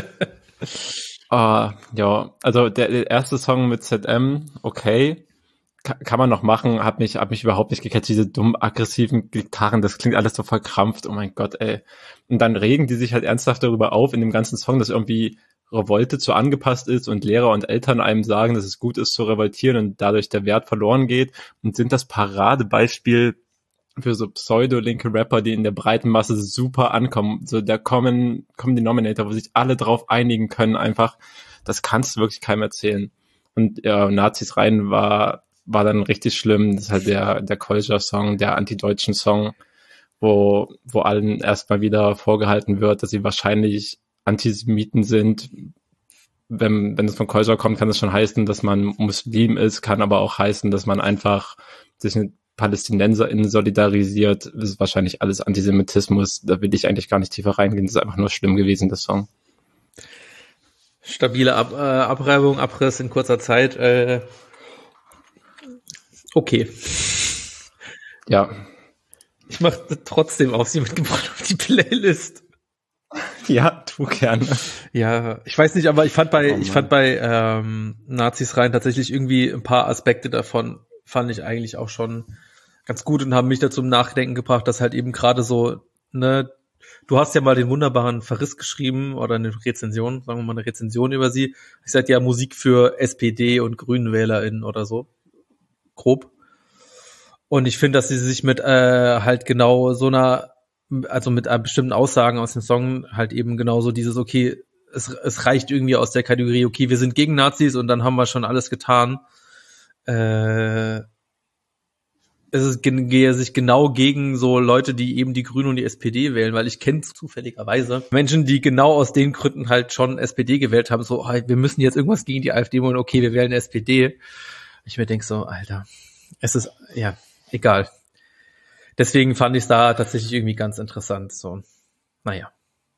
uh, ja, also der, der erste Song mit Z M, okay, Ka- kann man noch machen, hat mich, hat mich überhaupt nicht gecatcht, diese dummen, aggressiven Gitarren, das klingt alles so verkrampft, oh mein Gott, ey. Und dann regen die sich halt ernsthaft darüber auf in dem ganzen Song, dass irgendwie Revolte zu angepasst ist und Lehrer und Eltern einem sagen, dass es gut ist zu revoltieren und dadurch der Wert verloren geht, und sind das Paradebeispiel für so pseudo-linke Rapper, die in der breiten Masse super ankommen. So der Common, Common Denominator, wo sich alle drauf einigen können, einfach, das kannst du wirklich keinem erzählen. Und ja, Nazis rein war, war dann richtig schlimm. Das ist halt der, der Kolja-Song, der antideutschen Song, wo, wo allen erstmal wieder vorgehalten wird, dass sie wahrscheinlich Antisemiten sind. Wenn, wenn es von Kolja kommt, kann das schon heißen, dass man Muslim ist, kann aber auch heißen, dass man einfach sich mit PalästinenserInnen solidarisiert. Das ist wahrscheinlich alles Antisemitismus. Da will ich eigentlich gar nicht tiefer reingehen. Das ist einfach nur schlimm gewesen, der Song. Stabile Ab äh, Abreibung, Abriss in kurzer Zeit. Äh, okay. Ja. Ich mache trotzdem auf sie mitgebracht auf die Playlist. Ja, tu gerne. Ja, ich weiß nicht, aber ich fand bei, Oh ich fand bei ähm, Nazis rein tatsächlich irgendwie ein paar Aspekte davon fand ich eigentlich auch schon ganz gut und haben mich dazu zum Nachdenken gebracht, dass halt eben gerade so, ne, du hast ja mal den wunderbaren Verriss geschrieben oder eine Rezension, sagen wir mal eine Rezension über sie. Ich sag ja Musik für S P D und GrünenwählerInnen oder so. Grob. Und ich finde, dass sie sich mit äh, halt genau so einer, also mit äh, bestimmten Aussagen aus dem Song halt eben genauso dieses, okay, es, es reicht irgendwie aus der Kategorie, okay, wir sind gegen Nazis und dann haben wir schon alles getan. Äh, es ist, gehe sich genau gegen so Leute, die eben die Grünen und die S P D wählen, weil ich kenne zufälligerweise Menschen, die genau aus den Gründen halt schon S P D gewählt haben, so, oh, wir müssen jetzt irgendwas gegen die AfD machen, okay, wir wählen S P D. Ich mir denke so, Alter, es ist, ja, egal. Deswegen fand ich es da tatsächlich irgendwie ganz interessant, so, naja.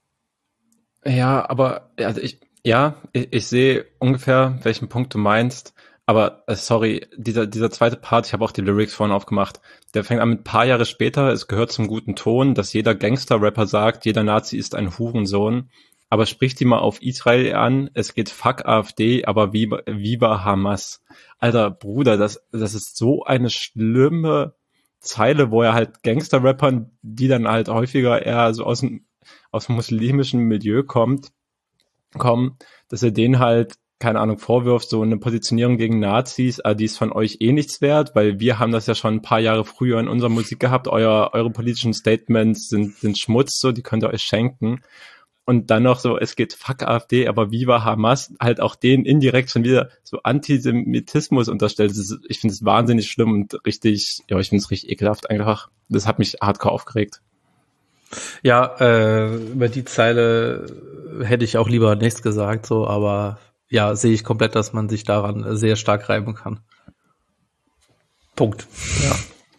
Ja, aber, also ich, ja, ich, ich sehe ungefähr, welchen Punkt du meinst. Aber äh, sorry, dieser dieser zweite Part, ich habe auch die Lyrics vorhin aufgemacht, der fängt an mit ein paar Jahre später, es gehört zum guten Ton, dass jeder Gangster-Rapper sagt, jeder Nazi ist ein Hurensohn, aber spricht die mal auf Israel an, es geht fuck AfD, aber viva, viva Hamas. Alter, Bruder, das das ist so eine schlimme Zeile, wo er halt Gangster-Rappern, die dann halt häufiger eher so aus dem aus dem muslimischen Milieu kommt, kommen, dass er denen halt keine Ahnung, vorwirft, so eine Positionierung gegen Nazis, ah, die ist von euch eh nichts wert, weil wir haben das ja schon ein paar Jahre früher in unserer Musik gehabt, euer, eure politischen Statements sind, sind Schmutz, so, die könnt ihr euch schenken. Und dann noch so, es geht fuck AfD, aber viva Hamas, halt auch denen indirekt schon wieder so Antisemitismus unterstellt. Das ist, ich finde es wahnsinnig schlimm und richtig, ja, ich finde es richtig ekelhaft einfach. Das hat mich hardcore aufgeregt. Ja, äh, über die Zeile hätte ich auch lieber nichts gesagt, so, aber ja, sehe ich komplett, dass man sich daran sehr stark reiben kann. Punkt. Ja.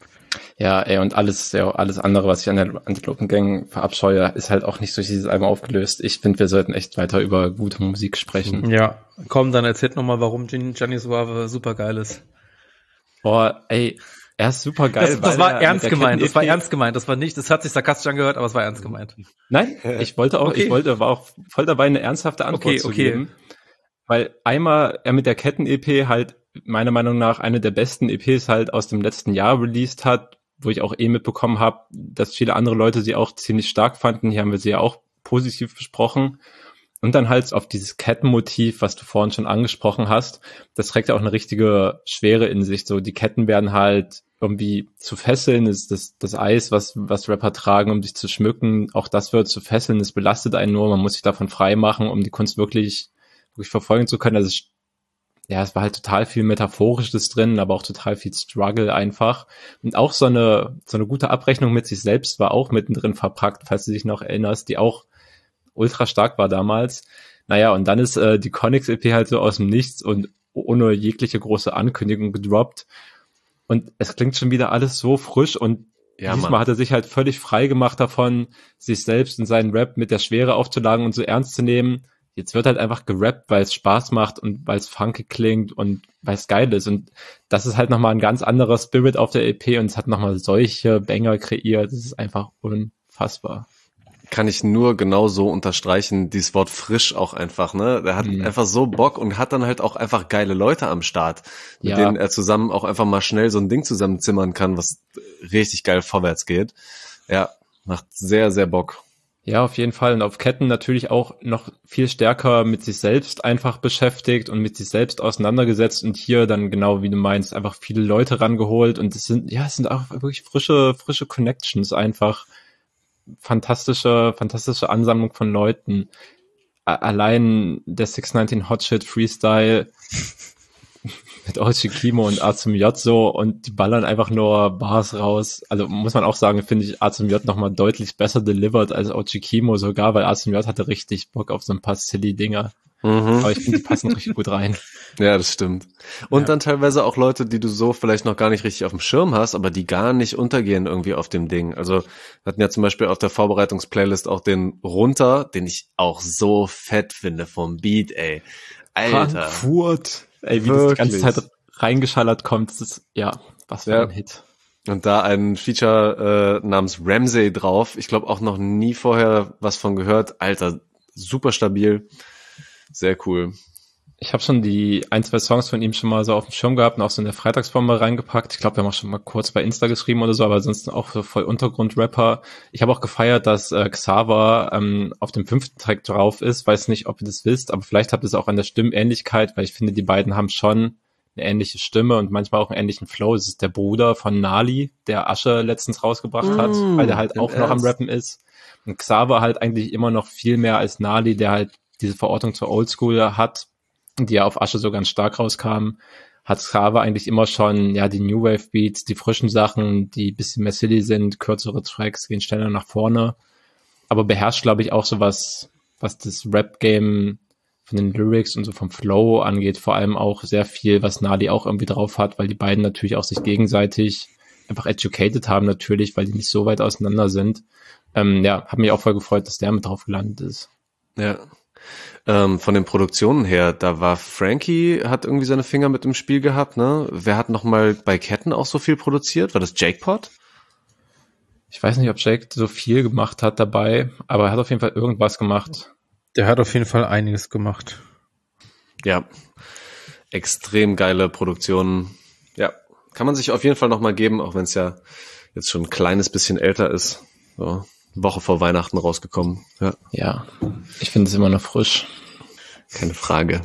Ja, ey, und alles, ja, alles andere, was ich an der Antilopengang verabscheue, ist halt auch nicht durch dieses Album aufgelöst. Ich finde, wir sollten echt weiter über gute Musik sprechen. Ja, komm, dann erzählt nochmal, warum Gianni Suave super geil ist. Boah, ey, er ist super geil. Das, das war ernst gemeint, das war ernst gemeint, das war nicht, das hat sich sarkastisch angehört, aber es war ernst gemeint. Nein, ich wollte auch, okay. ich wollte, war auch voll dabei, eine ernsthafte Antwort okay, zu okay. geben. Weil einmal er mit der Ketten-E P halt meiner Meinung nach eine der besten E Ps halt aus dem letzten Jahr released hat, wo ich auch eh mitbekommen habe, dass viele andere Leute sie auch ziemlich stark fanden. Hier haben wir sie ja auch positiv besprochen. Und dann halt auf dieses Kettenmotiv, was du vorhin schon angesprochen hast, das trägt ja auch eine richtige Schwere in sich. So, die Ketten werden halt irgendwie zu fesseln, das, das, das Eis, was, was Rapper tragen, um sich zu schmücken, auch das wird zu fesseln, das belastet einen nur, man muss sich davon frei machen, um die Kunst wirklich wirklich verfolgen zu können. Also es, ja, es war halt total viel Metaphorisches drin, aber auch total viel Struggle einfach. Und auch so eine so eine gute Abrechnung mit sich selbst war auch mittendrin verpackt, falls du dich noch erinnerst, die auch ultra stark war damals. Naja, und dann ist äh, die Conics-E P halt so aus dem Nichts und ohne jegliche große Ankündigung gedroppt. Und es klingt schon wieder alles so frisch und ja, diesmal Mann. Hat er sich halt völlig frei gemacht davon, sich selbst und seinen Rap mit der Schwere aufzuladen und so ernst zu nehmen. Jetzt wird halt einfach gerappt, weil es Spaß macht und weil es funky klingt und weil es geil ist. Und das ist halt nochmal ein ganz anderer Spirit auf der E P und es hat nochmal solche Banger kreiert. Das ist einfach unfassbar. Kann ich nur genau so unterstreichen, dieses Wort frisch auch einfach, ne? Der hat mhm. einfach so Bock und hat dann halt auch einfach geile Leute am Start, mit ja. denen er zusammen auch einfach mal schnell so ein Ding zusammenzimmern kann, was richtig geil vorwärts geht. Ja, macht sehr, sehr Bock. Ja, auf jeden Fall. Und auf Ketten natürlich auch noch viel stärker mit sich selbst einfach beschäftigt und mit sich selbst auseinandergesetzt und hier dann genau wie du meinst, einfach viele Leute rangeholt und es sind, ja, es sind auch wirklich frische, frische Connections einfach. Fantastische, fantastische Ansammlung von Leuten. Allein der six neunzehn Hot Shit Freestyle mit O G Kimo und A zum J so und die ballern einfach nur Bars raus. Also muss man auch sagen, finde ich A zum J nochmal deutlich besser delivered als O G Kimo sogar, weil A zum J hatte richtig Bock auf so ein paar silly Dinger. Mhm. Aber ich finde, die passen richtig gut rein. Ja, das stimmt. Und Ja. dann teilweise auch Leute, die du so vielleicht noch gar nicht richtig auf dem Schirm hast, aber die gar nicht untergehen irgendwie auf dem Ding. Also wir hatten ja zum Beispiel auf der Vorbereitungsplaylist auch den Runter, den ich auch so fett finde vom Beat, ey. Alter. Frankfurt. Ey, wie Wirklich. das die ganze Zeit reingeschallert kommt, das ist, ja, was für Ja. ein Hit. Und da ein Feature äh, namens Ramsey drauf. Ich glaube auch noch nie vorher was von gehört. Alter, super stabil. Sehr cool. Ich habe schon die ein, zwei Songs von ihm schon mal so auf dem Schirm gehabt und auch so in der Freitagsbombe reingepackt. Ich glaube, wir haben auch schon mal kurz bei Insta geschrieben oder so, aber ansonsten auch so voll Untergrund-Rapper. Ich habe auch gefeiert, dass äh, Xaver ähm, auf dem fünften Track drauf ist. Weiß nicht, ob ihr das wisst, aber vielleicht habt ihr es auch an der Stimmähnlichkeit, weil ich finde, die beiden haben schon eine ähnliche Stimme und manchmal auch einen ähnlichen Flow. Es ist der Bruder von Nali, der Asche letztens rausgebracht hat, Mm, weil der halt im auch noch am Ernst? Rappen ist. Und Xaver halt eigentlich immer noch viel mehr als Nali, der halt diese Verortung zur Oldschool hat, die ja auf Asche so ganz stark rauskam, hat Xaver eigentlich immer schon, ja, die New Wave Beats, die frischen Sachen, die bisschen mehr silly sind, kürzere Tracks, gehen schneller nach vorne, aber beherrscht, glaube ich, auch so was, was das Rap-Game von den Lyrics und so vom Flow angeht, vor allem auch sehr viel, was Nali auch irgendwie drauf hat, weil die beiden natürlich auch sich gegenseitig einfach educated haben natürlich, weil die nicht so weit auseinander sind. Ähm, ja, hat mich auch voll gefreut, dass der mit drauf gelandet ist. Ja. Ähm, von den Produktionen her, da war Frankie, hat irgendwie seine Finger mit im Spiel gehabt, ne? Wer hat nochmal bei Ketten auch so viel produziert? War das Jake Pot? Ich weiß nicht, ob Jake so viel gemacht hat dabei, aber er hat auf jeden Fall irgendwas gemacht. Der hat auf jeden Fall einiges gemacht. Ja. Extrem geile Produktionen. Ja. Kann man sich auf jeden Fall nochmal geben, auch wenn es ja jetzt schon ein kleines bisschen älter ist. So. Woche vor Weihnachten rausgekommen. Ja, Ja, ich finde es immer noch frisch. keine Frage.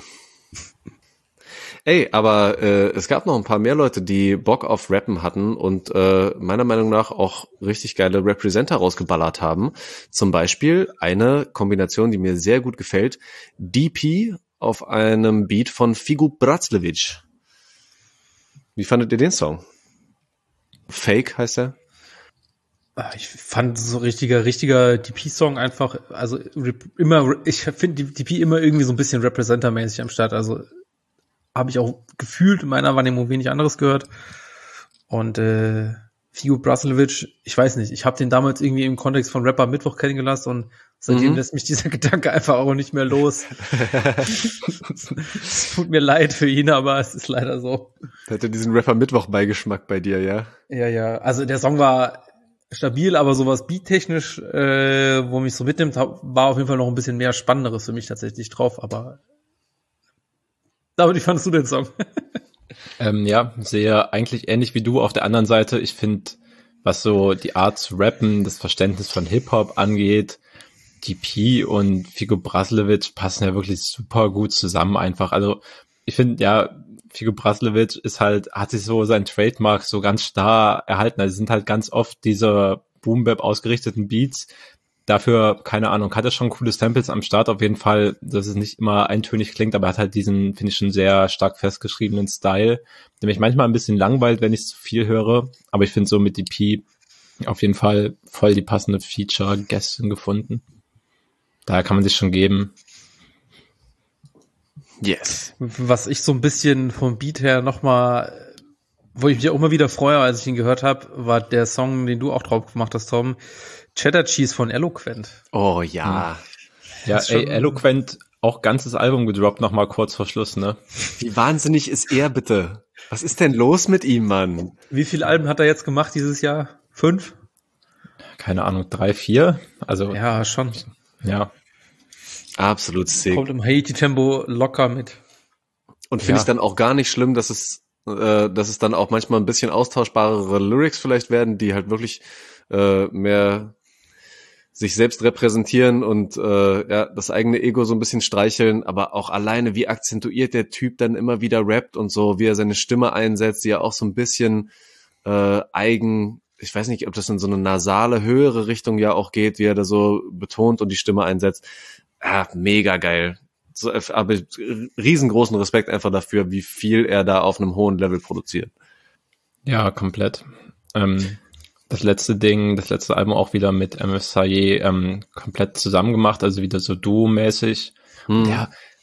Ey, aber äh, es gab noch ein paar mehr Leute, die Bock auf Rappen hatten und äh, meiner Meinung nach auch richtig geile Representer rausgeballert haben. Zum Beispiel eine Kombination, die mir sehr gut gefällt. D P auf einem Beat von Figu Braclevich. Wie fandet ihr den Song? Fake heißt er. Ich fand so richtiger, richtiger D P-Song einfach, also immer, ich finde die D P immer irgendwie so ein bisschen Representer-mäßig am Start, also habe ich auch gefühlt in meiner Wahrnehmung wenig anderes gehört. Und äh, Figu Braclevich, ich weiß nicht, ich habe den damals irgendwie im Kontext von Rapper Mittwoch kennengelernt und seitdem Mhm. lässt mich dieser Gedanke einfach auch nicht mehr los. Es tut mir leid für ihn, aber es ist leider so. Hatte diesen Rapper-Mittwoch-Beigeschmack bei dir, ja? Ja, ja, also der Song war stabil, aber sowas beattechnisch, äh, wo mich so mitnimmt, war auf jeden Fall noch ein bisschen mehr Spannenderes für mich tatsächlich drauf, aber David, wie fandest du den Song? Ähm, ja, sehe eigentlich ähnlich wie du auf der anderen Seite. Ich finde, was so die Art zu rappen, das Verständnis von Hip-Hop angeht, D P und Figu Braclevich passen ja wirklich super gut zusammen einfach. Also ich finde, ja, Figu Braclevich ist halt, hat sich so sein Trademark so ganz starr erhalten. Also es sind halt ganz oft diese Boom-Bap ausgerichteten Beats. Dafür, keine Ahnung, hat er schon coole Samples am Start auf jeden Fall, dass es nicht immer eintönig klingt, aber er hat halt diesen, finde ich, schon sehr stark festgeschriebenen Style, der mich manchmal ein bisschen langweilt, wenn ich zu viel höre, aber ich finde so mit D P auf jeden Fall voll die passende Feature-Gästin gefunden. Daher kann man sich schon geben. Yes. Was ich so ein bisschen vom Beat her nochmal, wo ich mich auch immer wieder freue, als ich ihn gehört habe, war der Song, den du auch drauf gemacht hast, Tom, Cheddar Cheese von Eloquent. Oh ja. Ja, ist schon- ey, Eloquent, auch ganzes Album gedroppt, nochmal kurz vor Schluss, ne? Wie wahnsinnig ist er bitte? Was ist denn los mit ihm, Mann? Wie viele Alben hat er jetzt gemacht dieses Jahr? Fünf? Keine Ahnung, drei, vier? Also, ja. Ja, schon. ja. Absolut sick. Kommt im Haiti-Tempo locker mit. Und finde Ja. ich dann auch gar nicht schlimm, dass es, äh, dass es dann auch manchmal ein bisschen austauschbarere Lyrics vielleicht werden, die halt wirklich äh, mehr sich selbst repräsentieren und äh, ja das eigene Ego so ein bisschen streicheln, aber auch alleine, wie akzentuiert der Typ dann immer wieder rappt und so, wie er seine Stimme einsetzt, die ja auch so ein bisschen äh, eigen, ich weiß nicht, ob das in so eine nasale, höhere Richtung ja auch geht, wie er da so betont und die Stimme einsetzt. Ah, mega geil. So, aber riesengroßen Respekt einfach dafür, wie viel er da auf einem hohen Level produziert. Ja, komplett. Ähm, das letzte Ding, das letzte Album auch wieder mit M F Saye ähm, komplett zusammen gemacht, also wieder so Duo-mäßig. Hm. Ja,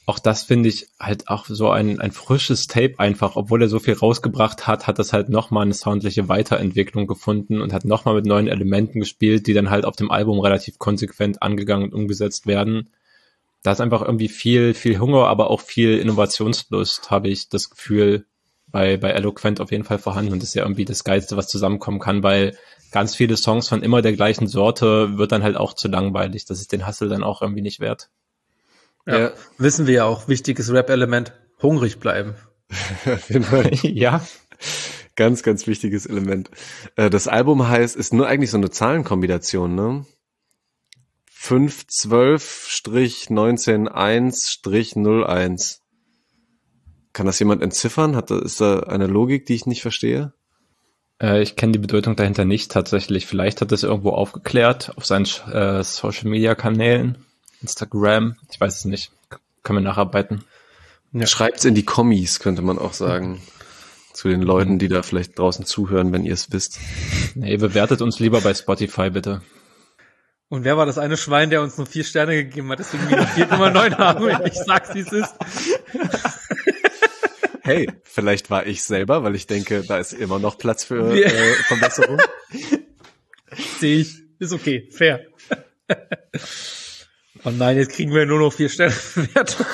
auch das finde ich halt auch so ein, ein frisches Tape einfach, obwohl er so viel rausgebracht hat, hat das halt nochmal eine soundliche Weiterentwicklung gefunden und hat nochmal mit neuen Elementen gespielt, die dann halt auf dem Album relativ konsequent angegangen und umgesetzt werden. Da ist einfach irgendwie viel, viel Hunger, aber auch viel Innovationslust, habe ich das Gefühl, bei, bei Eloquent auf jeden Fall vorhanden. Und das ist ja irgendwie das Geilste, was zusammenkommen kann, weil ganz viele Songs von immer der gleichen Sorte wird dann halt auch zu langweilig. Das ist den Hustle dann auch irgendwie nicht wert. Ja, ja. Wissen wir ja auch, wichtiges Rap-Element, hungrig bleiben. Auf jeden Fall. Ja. Ganz, ganz wichtiges Element. Das Album heißt, ist nur eigentlich so eine Zahlenkombination, ne? fünf zwölf neunzehn eins null eins. Kann das jemand entziffern? Hat da, ist da eine Logik, die ich nicht verstehe? Äh, ich kenne die Bedeutung dahinter nicht tatsächlich. Vielleicht hat das irgendwo aufgeklärt auf seinen äh, Social-Media-Kanälen. Instagram, ich weiß es nicht. Können wir nacharbeiten. Ja. Schreibt's in die Kommis, könnte man auch sagen. Zu den Leuten, die da vielleicht draußen zuhören, wenn ihr es wisst. Nee, bewertet uns lieber bei Spotify, bitte. Und wer war das eine Schwein, der uns nur vier Sterne gegeben hat? Deswegen wir vier Nummer neun haben. Ich sag's, wie es ist. Hey, vielleicht war ich selber, weil ich denke, da ist immer noch Platz für äh, Verbesserung. Sehe ich. Ist okay. Fair. Oh nein, jetzt kriegen wir nur noch vier Sterne Bewertung.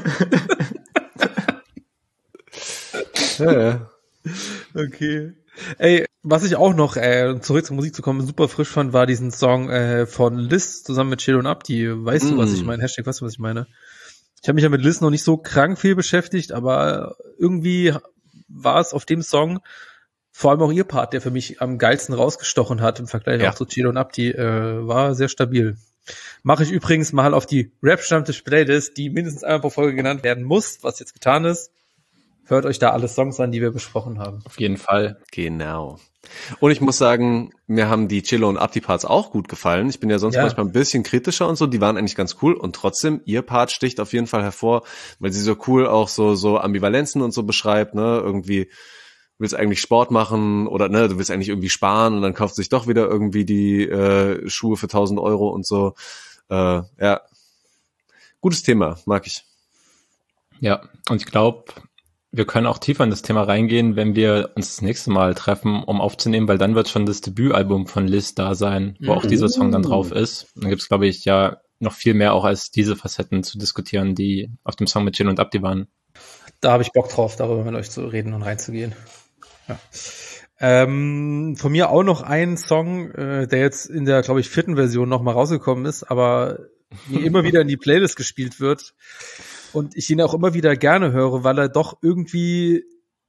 Ja, ja. Okay. Ey, was ich auch noch, äh, zurück zur Musik zu kommen, super frisch fand, war diesen Song äh, von Liz zusammen mit Chill und Abdi. Weißt mm. du, was ich meine? Hashtag, weißt du, was ich meine? Ich habe mich ja mit Liz noch nicht so krank viel beschäftigt, aber irgendwie war es auf dem Song vor allem auch ihr Part, der für mich am geilsten rausgestochen hat im Vergleich ja. auch zu Chill und Abdi, äh, war sehr stabil. Mache ich übrigens mal auf die Rap-Stammtisch-Playlist, die mindestens einmal pro Folge genannt werden muss, was jetzt getan ist. Hört euch da alle Songs an, die wir besprochen haben. Auf jeden Fall. Genau. Und ich muss sagen, mir haben die Chillo und Abdi-Parts auch gut gefallen. Ich bin ja sonst ja. manchmal ein bisschen kritischer und so. Die waren eigentlich ganz cool. Und trotzdem, ihr Part sticht auf jeden Fall hervor, weil sie so cool auch so so Ambivalenzen und so beschreibt, ne? Irgendwie du willst eigentlich Sport machen oder ne, du willst eigentlich irgendwie sparen und dann kauft sich doch wieder irgendwie die äh, Schuhe für tausend Euro und so. Äh, ja, gutes Thema, mag ich. Ja, und ich glaube, wir können auch tiefer in das Thema reingehen, wenn wir uns das nächste Mal treffen, um aufzunehmen, weil dann wird schon das Debütalbum von Liz da sein, wo mhm. auch dieser Song dann drauf ist. Dann gibt's, glaube ich, ja noch viel mehr auch als diese Facetten zu diskutieren, die auf dem Song mit Chill und Abdi waren. Da habe ich Bock drauf, darüber mit euch zu reden und reinzugehen. Ja. Ähm, von mir auch noch ein Song, äh, der jetzt in der, glaube ich, vierten Version noch mal rausgekommen ist, aber mir immer wieder in die Playlist gespielt wird. Und ich ihn auch immer wieder gerne höre, weil er doch irgendwie,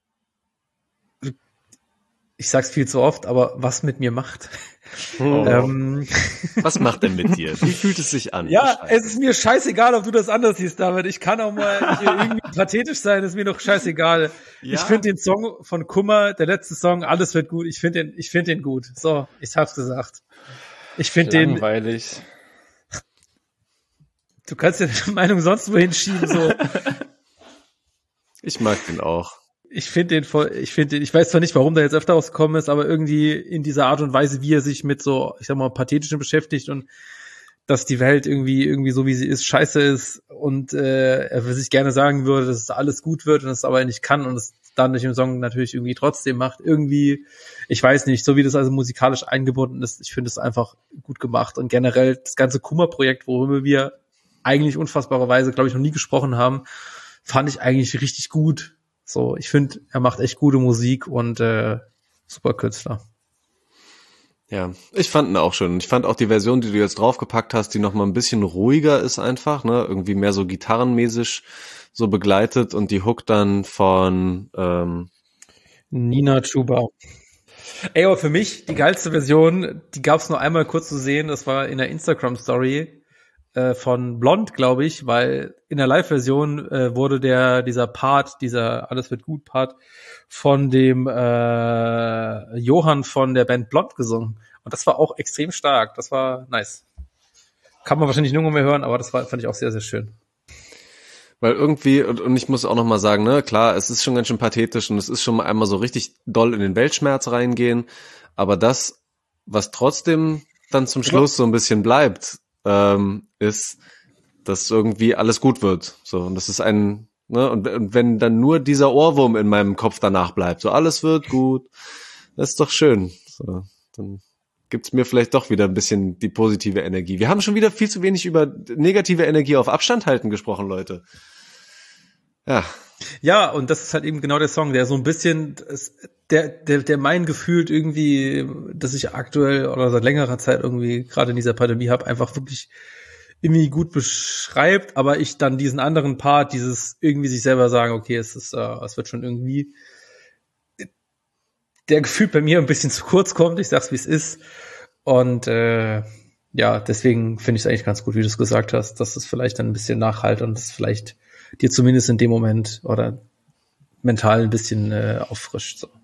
ich sag's viel zu oft, aber was mit mir macht. Oh. ähm, was macht er mit dir? Wie fühlt es sich an? Ja, es ist mir scheißegal, ob du das anders siehst, David. Ich kann auch mal irgendwie pathetisch sein, ist mir doch scheißegal. Ja. Ich finde den Song von Kummer, der letzte Song, alles wird gut. Ich finde den, ich finde den gut. So, ich hab's gesagt. Ich finde den langweilig. Du kannst ja deine Meinung sonst wo hinschieben, so. Ich mag den auch. Ich finde den voll, ich finde den, ich weiß zwar nicht, warum der jetzt öfter rausgekommen ist, aber irgendwie in dieser Art und Weise, wie er sich mit so, ich sag mal, Pathetischen beschäftigt und dass die Welt irgendwie, irgendwie so wie sie ist, scheiße ist und äh, er für sich gerne sagen würde, dass es alles gut wird und es aber nicht kann und es dann durch den Song natürlich irgendwie trotzdem macht. Irgendwie, ich weiß nicht, so wie das also musikalisch eingebunden ist, ich finde es einfach gut gemacht und generell das ganze Kummer-Projekt, worüber wir eigentlich unfassbarerweise, glaube ich, noch nie gesprochen haben, fand ich eigentlich richtig gut. So, ich finde, er macht echt gute Musik und äh, super Künstler. Ja, ich fand ihn auch schön. Ich fand auch die Version, die du jetzt draufgepackt hast, die noch mal ein bisschen ruhiger ist einfach, ne, irgendwie mehr so gitarrenmäßig so begleitet und die Hook dann von ähm Nina Chuba. Ey, aber für mich die geilste Version, die gab's nur einmal kurz zu sehen, das war in der Instagram-Story von Blond, glaube ich, weil in der Live-Version äh, wurde der dieser Part, dieser Alles wird gut Part von dem äh, Johann von der Band Blond gesungen. Und das war auch extrem stark. Das war nice. Kann man wahrscheinlich nirgendwo mehr hören, aber das war, fand ich auch sehr, sehr schön. Weil irgendwie, und, und ich muss auch noch mal sagen, ne, klar, es ist schon ganz schön pathetisch und es ist schon mal einmal so richtig doll in den Weltschmerz reingehen, aber das, was trotzdem dann zum Schluss so ein bisschen bleibt, ähm, ist, dass irgendwie alles gut wird. So, und das ist ein, ne, und, und wenn dann nur dieser Ohrwurm in meinem Kopf danach bleibt, so alles wird gut, das ist doch schön. So, dann gibt's mir vielleicht doch wieder ein bisschen die positive Energie. Wir haben schon wieder viel zu wenig über negative Energie auf Abstand halten gesprochen, Leute. Ja. Ja, und das ist halt eben genau der Song, der so ein bisschen, der, der, der mein Gefühl irgendwie, dass ich aktuell oder seit längerer Zeit irgendwie gerade in dieser Pandemie habe, einfach wirklich irgendwie gut beschreibt, aber ich dann diesen anderen Part, dieses irgendwie sich selber sagen, okay, es ist, uh, es wird schon irgendwie, der Gefühl bei mir ein bisschen zu kurz kommt, ich sag's wie es ist. Und äh, ja, deswegen finde ich es eigentlich ganz gut, wie du es gesagt hast, dass es vielleicht dann ein bisschen nachhalt und es vielleicht dir zumindest in dem Moment oder mental ein bisschen äh, auffrischt. So.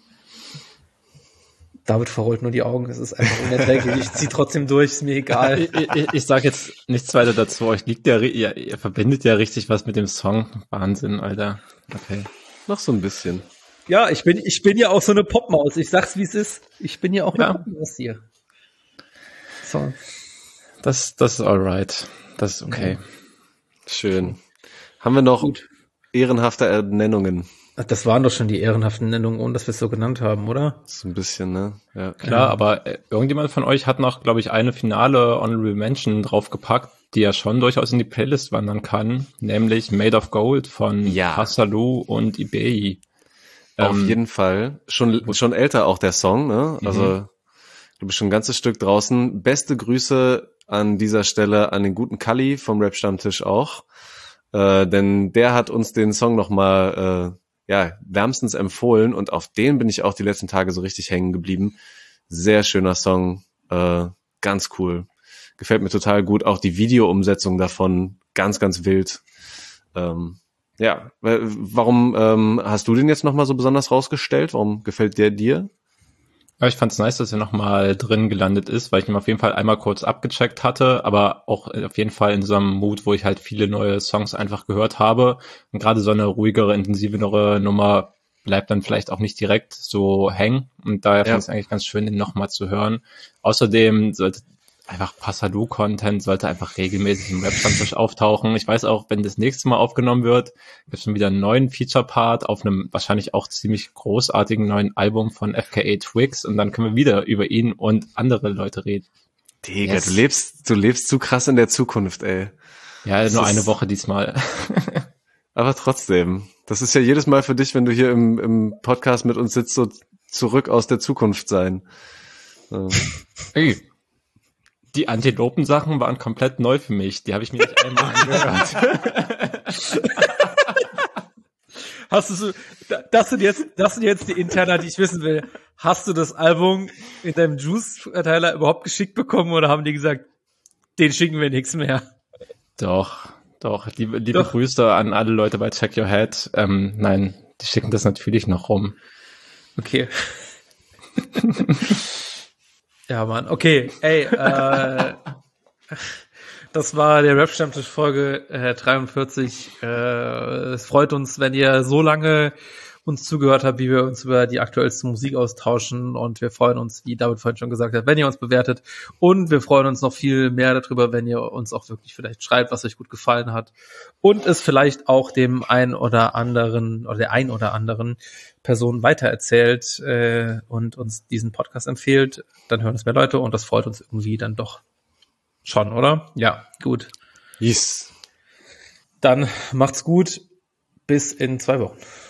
David verrollt nur die Augen, es ist einfach unerträglich. Ich zieh trotzdem durch, ist mir egal. ich ich, ich sage jetzt nichts weiter dazu. Euch liegt ja, ihr, ihr verbindet ja richtig was mit dem Song. Wahnsinn, Alter. Okay. Noch so ein bisschen. Ja, ich bin, ich bin ja auch so eine Popmaus. Ich sag's, wie es ist. Ich bin ja auch eine ja. Popmaus hier. So. Das, das ist alright. Das ist okay. Ja. Schön. Haben wir noch Gut. ehrenhafte Ernennungen? Das waren doch schon die ehrenhaften Nennungen, ohne dass wir es so genannt haben, oder? So ein bisschen, ne? Ja. Klar, Ja. aber äh, irgendjemand von euch hat noch, glaube ich, eine finale Honorable Mention draufgepackt, die ja schon durchaus in die Playlist wandern kann, nämlich Made of Gold von Ja. Passalou und Ibei. Auf Ähm, jeden Fall. Schon, schon älter auch der Song, ne? Also, Mhm. du bist schon ein ganzes Stück draußen. Beste Grüße an dieser Stelle an den guten Kalli vom Rap-Stammtisch auch. Äh, denn der hat uns den Song nochmal, äh, ja, wärmstens empfohlen und auf den bin ich auch die letzten Tage so richtig hängen geblieben. Sehr schöner Song, äh, ganz cool. Gefällt mir total gut. Auch die Videoumsetzung davon, ganz, ganz wild. Ähm, ja, warum ähm, hast du den jetzt nochmal so besonders rausgestellt? Warum gefällt der dir? Ja, ich fand's nice, dass er nochmal drin gelandet ist, weil ich ihn auf jeden Fall einmal kurz abgecheckt hatte, aber auch auf jeden Fall in so einem Mood, wo ich halt viele neue Songs einfach gehört habe. Und gerade so eine ruhigere, intensivere Nummer bleibt dann vielleicht auch nicht direkt so hängen. Und daher Ja. fand ich es eigentlich ganz schön, den nochmal zu hören. Außerdem sollte einfach Passalou-Content sollte einfach regelmäßig im Rap-Stammtisch auftauchen. Ich weiß auch, wenn das nächste Mal aufgenommen wird, gibt es schon wieder einen neuen Feature-Part auf einem wahrscheinlich auch ziemlich großartigen neuen Album von F K A Twigs und dann können wir wieder über ihn und andere Leute reden. Digga, Yes. du lebst, du lebst zu krass in der Zukunft, ey. Ja, Das nur ist- eine Woche diesmal. Aber trotzdem, das ist ja jedes Mal für dich, wenn du hier im, im Podcast mit uns sitzt, so zurück aus der Zukunft sein. So. Hey. Die Antilopen-Sachen waren komplett neu für mich. Die habe ich mir nicht einmal angehört. Hast du so, da- das sind jetzt, das sind jetzt die Interna, die ich wissen will. Hast du das Album in deinem Juice-Verteiler überhaupt geschickt bekommen oder haben die gesagt, den schicken wir nichts mehr? Doch, doch. Liebe, liebe Doch. Grüße an alle Leute bei Check Your Head. Ähm, nein, die schicken das natürlich noch rum. Okay. Ja, Mann. Okay, ey, äh, das war der Rap-Stammtisch Folge äh, dreiundvierzig. Äh, es freut uns, wenn ihr so lange uns zugehört habt, wie wir uns über die aktuellste Musik austauschen, und wir freuen uns, wie David vorhin schon gesagt hat, wenn ihr uns bewertet, und wir freuen uns noch viel mehr darüber, wenn ihr uns auch wirklich vielleicht schreibt, was euch gut gefallen hat und es vielleicht auch dem ein oder anderen oder der ein oder anderen Person weitererzählt äh, und uns diesen Podcast empfiehlt. Dann hören es mehr Leute und das freut uns irgendwie dann doch schon, oder? Ja, gut. Yes. Dann macht's gut. Bis in zwei Wochen.